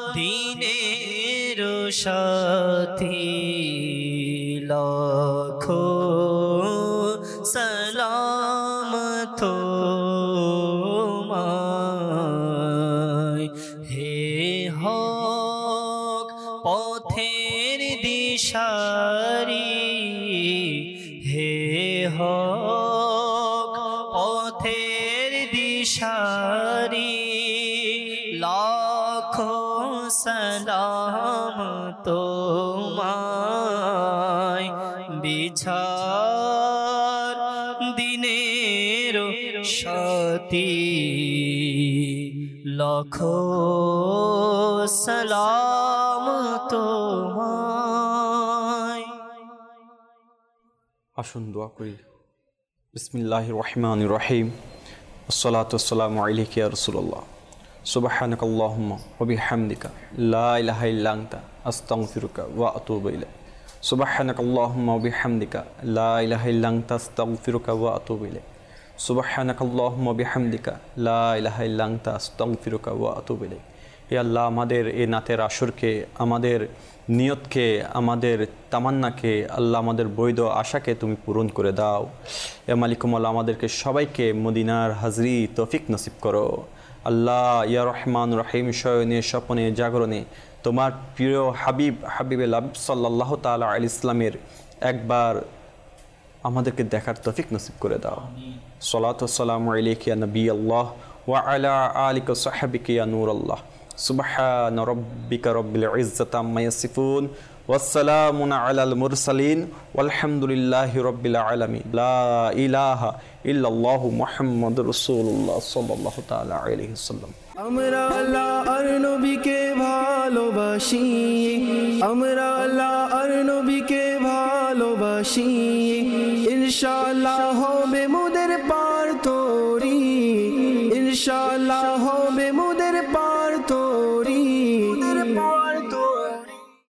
দিনের সাথী লাখো সালাম তোমায় হে হক পথের দিশারি হে হক পথের দিশারি লাখো সালাম তোমায় বিছার দিনের সাথী লাখো সালাম তোমায়। আসুন দোয়া করি। বিসমিল্লাহির রহমানির রহিম। আসসালাতু ওয়াসসালামু আলাইকা ইয়া রাসূলুল্লাহ। সুবহানাকাল্লাহুম্মা ওয়া বিহামদিকা লা ইলাহা ইল্লা আনতা আস্তাগফিরুকা ওয়া আতুবু ইলাইক। সুবহানাকাল্লাহুম্মা ওয়া বিহামদিকা লা ইলাহা ইল্লা আনতা আস্তাগফিরুকা ওয়া আতুবু ইলাইক। সুবহানাকাল্লাহুম্মা ওয়া বিহামদিকা লা ইলাহা ইল্লা আনতা আস্তাগফিরুকা ওয়া আতুবু ইলাইক। হে আল্লাহ, আমাদের এই নাতের আসরকে, আমাদের নিয়তকে, আমাদের তামান্নাকে, আল্লাহ আমাদের বৈধ আশাকে তুমি পূরণ করে দাও। এ মালিকুমুল্লাহ, আমাদেরকে সবাইকে মদিনার হাজরি তৌফিক নসিব করো। আল্লাহ ইয়া রহমান রহিম, শয়নে স্বপনে জাগরণে তোমার প্রিয় হাবিব হাবিবে লাবিব সাল্লাল্লাহু তাআলা আলাইহি ইসলামের একবার আমাদেরকে দেখার তৌফিক নসিব করে দাও। সালাতু ওয়াসসালামু আলাইকা ইয়া নবী আল্লাহ ওয়া আলা আলিকা ওয়া সাহবিকা ইয়া নূর আল্লাহ। সুবহানা রাব্বিকা রাব্বিল ইজ্জাতি আম্মা ইয়াসিফুন ওয়া সালামুন আলাল মুরসালিন ওয়ালহামদুলিল্লাহি রাব্বিল আলামিন। লা ইলাহা ইল্লাল্লাহু মুহাম্মাদুর রাসূলুল্লাহ সাল্লাল্লাহু তাআলা আলাইহি ওয়াসাল্লাম। আমরা আল্লাহর নবীকে ভালোবাসি, আমরা আল্লাহর নবীকে ভালোবাসি। ইনশাআল্লাহ হবে মোদের পার তোরি, ইনশাআল্লাহ